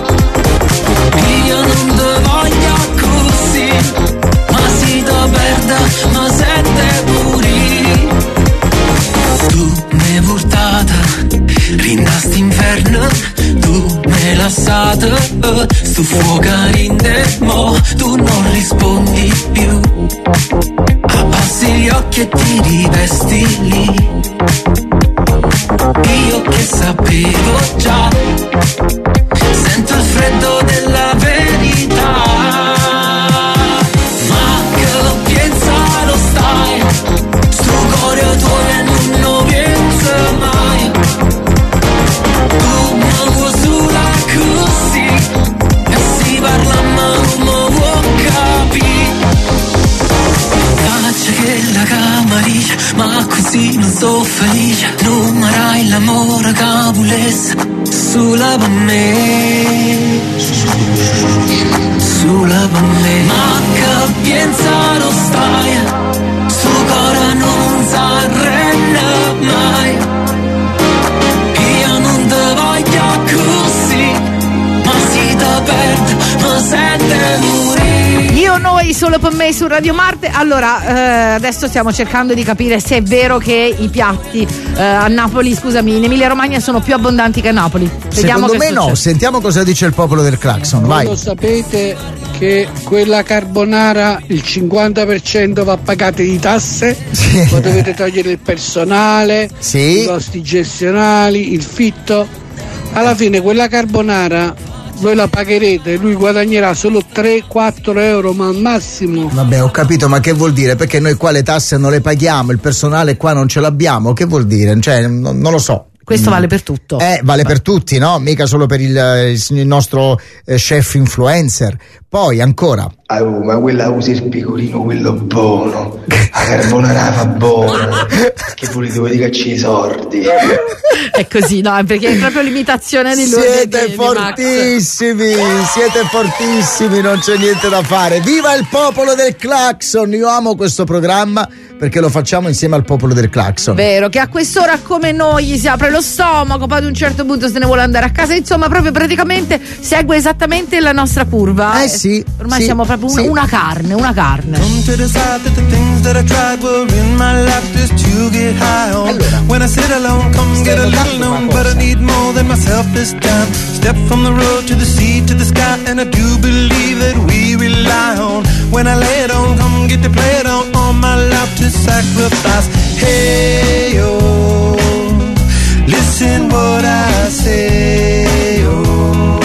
Io non ti voglio così, ma si ti perde, ma sente pure. Tu mi portata, rinasti inferno, tu mi lasciata, sto fuoco rinde, mo tu non rispondi più. Abbassi gli occhi e ti rivesti lì. Io che sapevo già, sento il freddo della verità. Ma che pensare stai, sto cuore tuo e non lo penso mai. Tu muovo sola così e si parla ma non mi può capire. Faccia che la camariccia, ma così non sto felice. Non marai l'amore che volesse sulla per me, sulla per me. Ma che pensare stai, sto cuore non si arrende mai. Io non te voglio così, ma si te perde, ma sente morire. Io, noi, solo per me su Radio Marte. Allora, eh, adesso stiamo cercando di capire se è vero che i piatti eh, a Napoli, scusami, in Emilia Romagna sono più abbondanti che a Napoli. Vediamo Secondo che me no, succede. sentiamo cosa dice il popolo del Clacson, Voi vai. lo sapete che quella carbonara il cinquanta per cento va pagate di tasse? Sì. Poi dovete togliere il personale, Sì. i costi gestionali, il fitto. Alla fine quella carbonara voi la pagherete, lui guadagnerà solo tre quattro euro ma al massimo. Vabbè, ho capito, ma che vuol dire? Perché noi qua le tasse non le paghiamo, il personale qua non ce l'abbiamo, che vuol dire? Cioè, non, non lo so. Questo vale per tutto. Eh, vale per tutti, no? Mica solo per il, il nostro eh, chef influencer. Poi ancora. Ah, oh, ma quella usi il pecorino, quello buono. La carbonara fa buona. Che volete voi di cacci i sordi? È così, no? Perché è proprio l'imitazione di lui. Siete di, fortissimi, di siete fortissimi, non c'è niente da fare. Viva il popolo del clacson! Io amo questo programma perché lo facciamo insieme al popolo del clacson. Vero, che a quest'ora come noi gli si apre lo stomaco, poi ad un certo punto se ne vuole andare a casa, insomma proprio praticamente segue esattamente la nostra curva. Eh sì. Ormai sì, siamo proprio sì. una, una carne, una carne. Allora, when I sit alone, come get a little known, but I need more than myself this time. Step from the road to the sea to the sky, and I do believe that we rely on. When I lay it on, come get to play it on, all my life to sacrifice. Hey, oh, listen what I say, oh,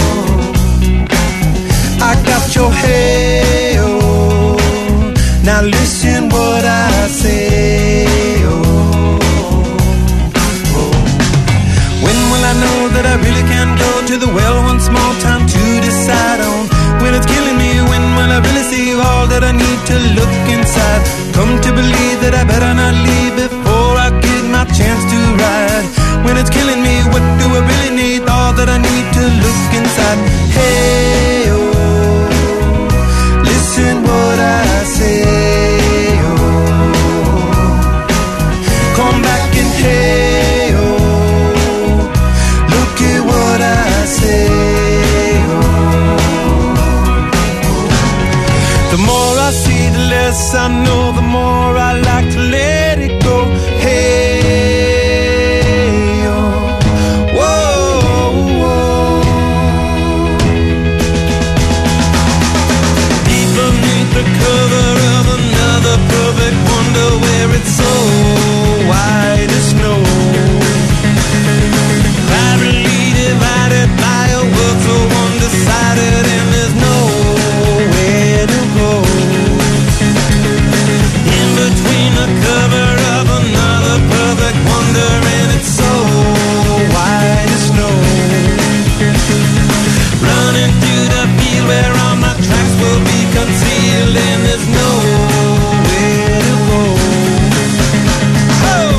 I got your hey, oh, now listen what I say, oh, oh. When will I know that I really can go to the well once more, time to decide on when it's killing me, when will I really see all that I need to look inside, come to believe that I better not leave before I get my chance to ride, when it's killing me, what do I really need, all that I need to look inside, hey, oh, listen what I say, oh, come back and hey, oh, look at what I say, oh, the more I see, the less I know, the more I like to let it go, hey, oh, whoa, whoa. Deep beneath the cover of another perfect wonder where it's so white as snow, privately divided by a world so undecided, and there's nowhere to go. In between the cover of another perfect wonder, and it's so white as snow, running through the field where all my tracks will be concealed, and there's nowhere to go. Oh!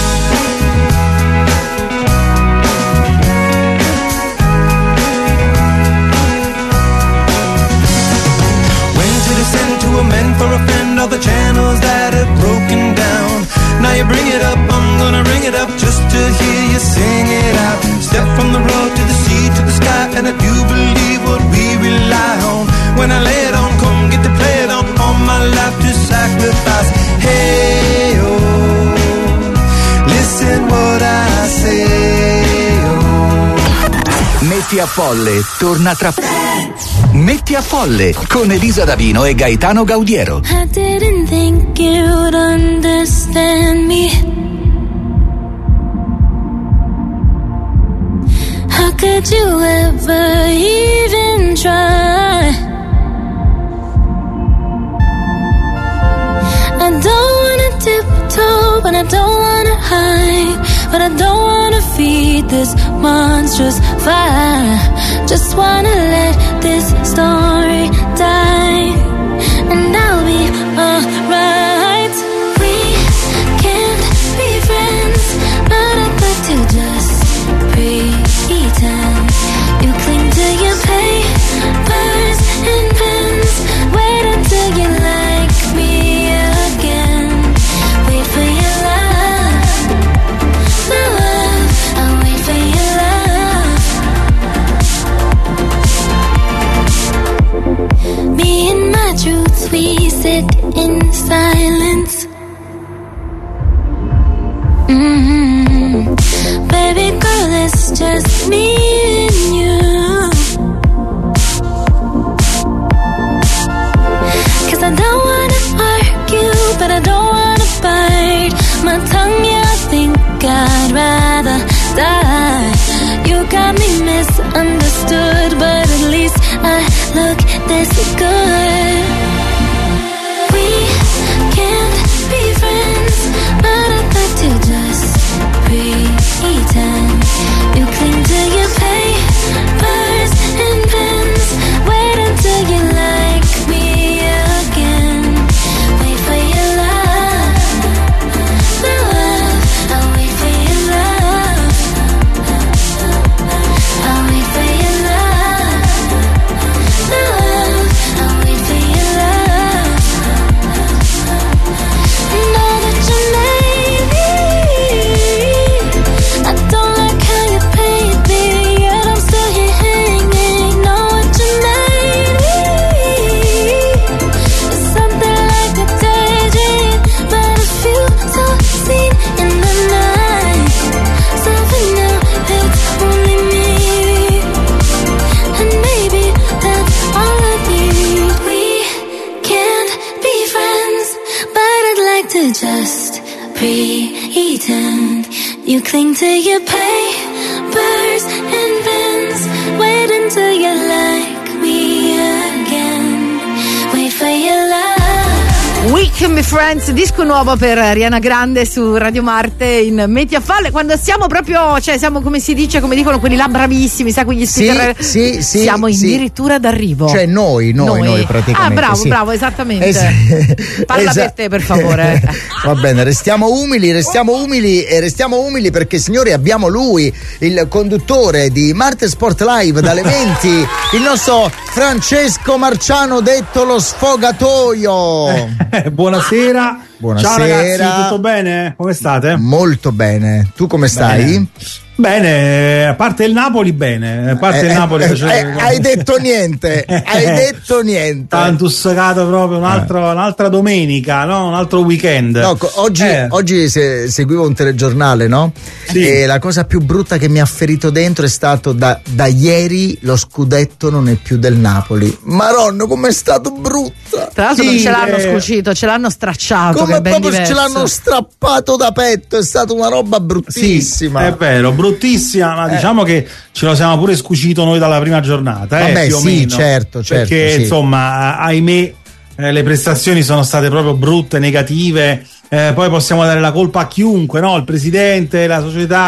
When to descend to amend for a friend, all the channels that have broken down. Now you bring it up, I'm gonna ring it up just to hear you sing it out. Step from the road to the sea to the sky, and I do believe what we rely on. When I lay it on, come get to play it on, all my life to sacrifice. Hey, oh, listen what I say, oh. Metti a Folle torna tra Metti a Folle con Elisa Davino e Gaetano Gaudiero. I didn't think you'd understand me. How could you ever even try? I don't wanna tiptoe, but I don't wanna hide, but I don't wanna feed this monstrous fire. Just wanna let this story die, and I'll be alright. We can't be friends, not up to just pretend. You cling to your papers and pens, wait until you like me again. Wait for your love, my love, I'll wait for your love. Me and my truths, we sit in silence. Mm-hmm. Baby girl, it's just me and you. Cause I don't wanna argue, but I don't wanna bite my tongue, yeah, I think rather die. You got me misunderstood, but at I look this good. We can't be friends, but I'd like to just pretend. You cling to your papers and pens. Wait until you like me again. Wait for your love, love. I'll wait for your love. I'll wait for your love, love. I'll wait for your love. Know that you made me. I don't like how you paint me, yet I'm still here hanging. Know what you made me. It's something like a daydream, but a few so seen in the night. Something new that's only me, and maybe that's all I need. We can't be friends, but I'd like to just pretend. You cling to your papers and pens. Wait until you like me again. Wait for your love. We Can Be Friends, disco nuovo per Ariana Grande su Radio Marte in Metti a Valle. Quando siamo proprio, cioè siamo, come si dice, come dicono quelli là bravissimi, sai, quegli Sì, speaker. sì, sì, siamo sì. addirittura d'arrivo. Cioè noi, noi, noi, praticamente. Ah, bravo, sì. bravo, esattamente. Es- Parla esa- per te, per favore. Va bene, restiamo umili, restiamo umili e restiamo umili perché, signori, abbiamo lui, il conduttore di Marte Sport Live dalle venti, il nostro Francesco Marciano, detto lo sfogatoio. Buonasera. Buonasera. Ciao ragazzi, tutto bene? Come state? Molto bene. Tu come stai? Bene. Bene, a parte il Napoli, bene. A parte Eh, il Napoli, eh, cioè, eh, hai detto niente, hai detto niente. Tanto sagato proprio un'altra, un'altra domenica, no? Un altro weekend. No, co- oggi, Eh. oggi se, seguivo un telegiornale, no? Sì. E la cosa più brutta che mi ha ferito dentro è stato da, da ieri lo scudetto non è più del Napoli. Maronno, com'è stato brutta! Tra l'altro Sì, non ce l'hanno eh, scucito, ce l'hanno stracciato. Come che è ben proprio diverso. ce l'hanno strappato da petto, è stata una roba bruttissima. Sì, è vero, bruttissima, ma Eh. diciamo che ce lo siamo pure scucito noi dalla prima giornata. Eh, Vabbè, più o sì, meno. certo, certo, Perché sì. insomma, ahimè, eh, le prestazioni sono state proprio brutte, negative. Eh, poi possiamo dare la colpa a chiunque, no? Il presidente, la società.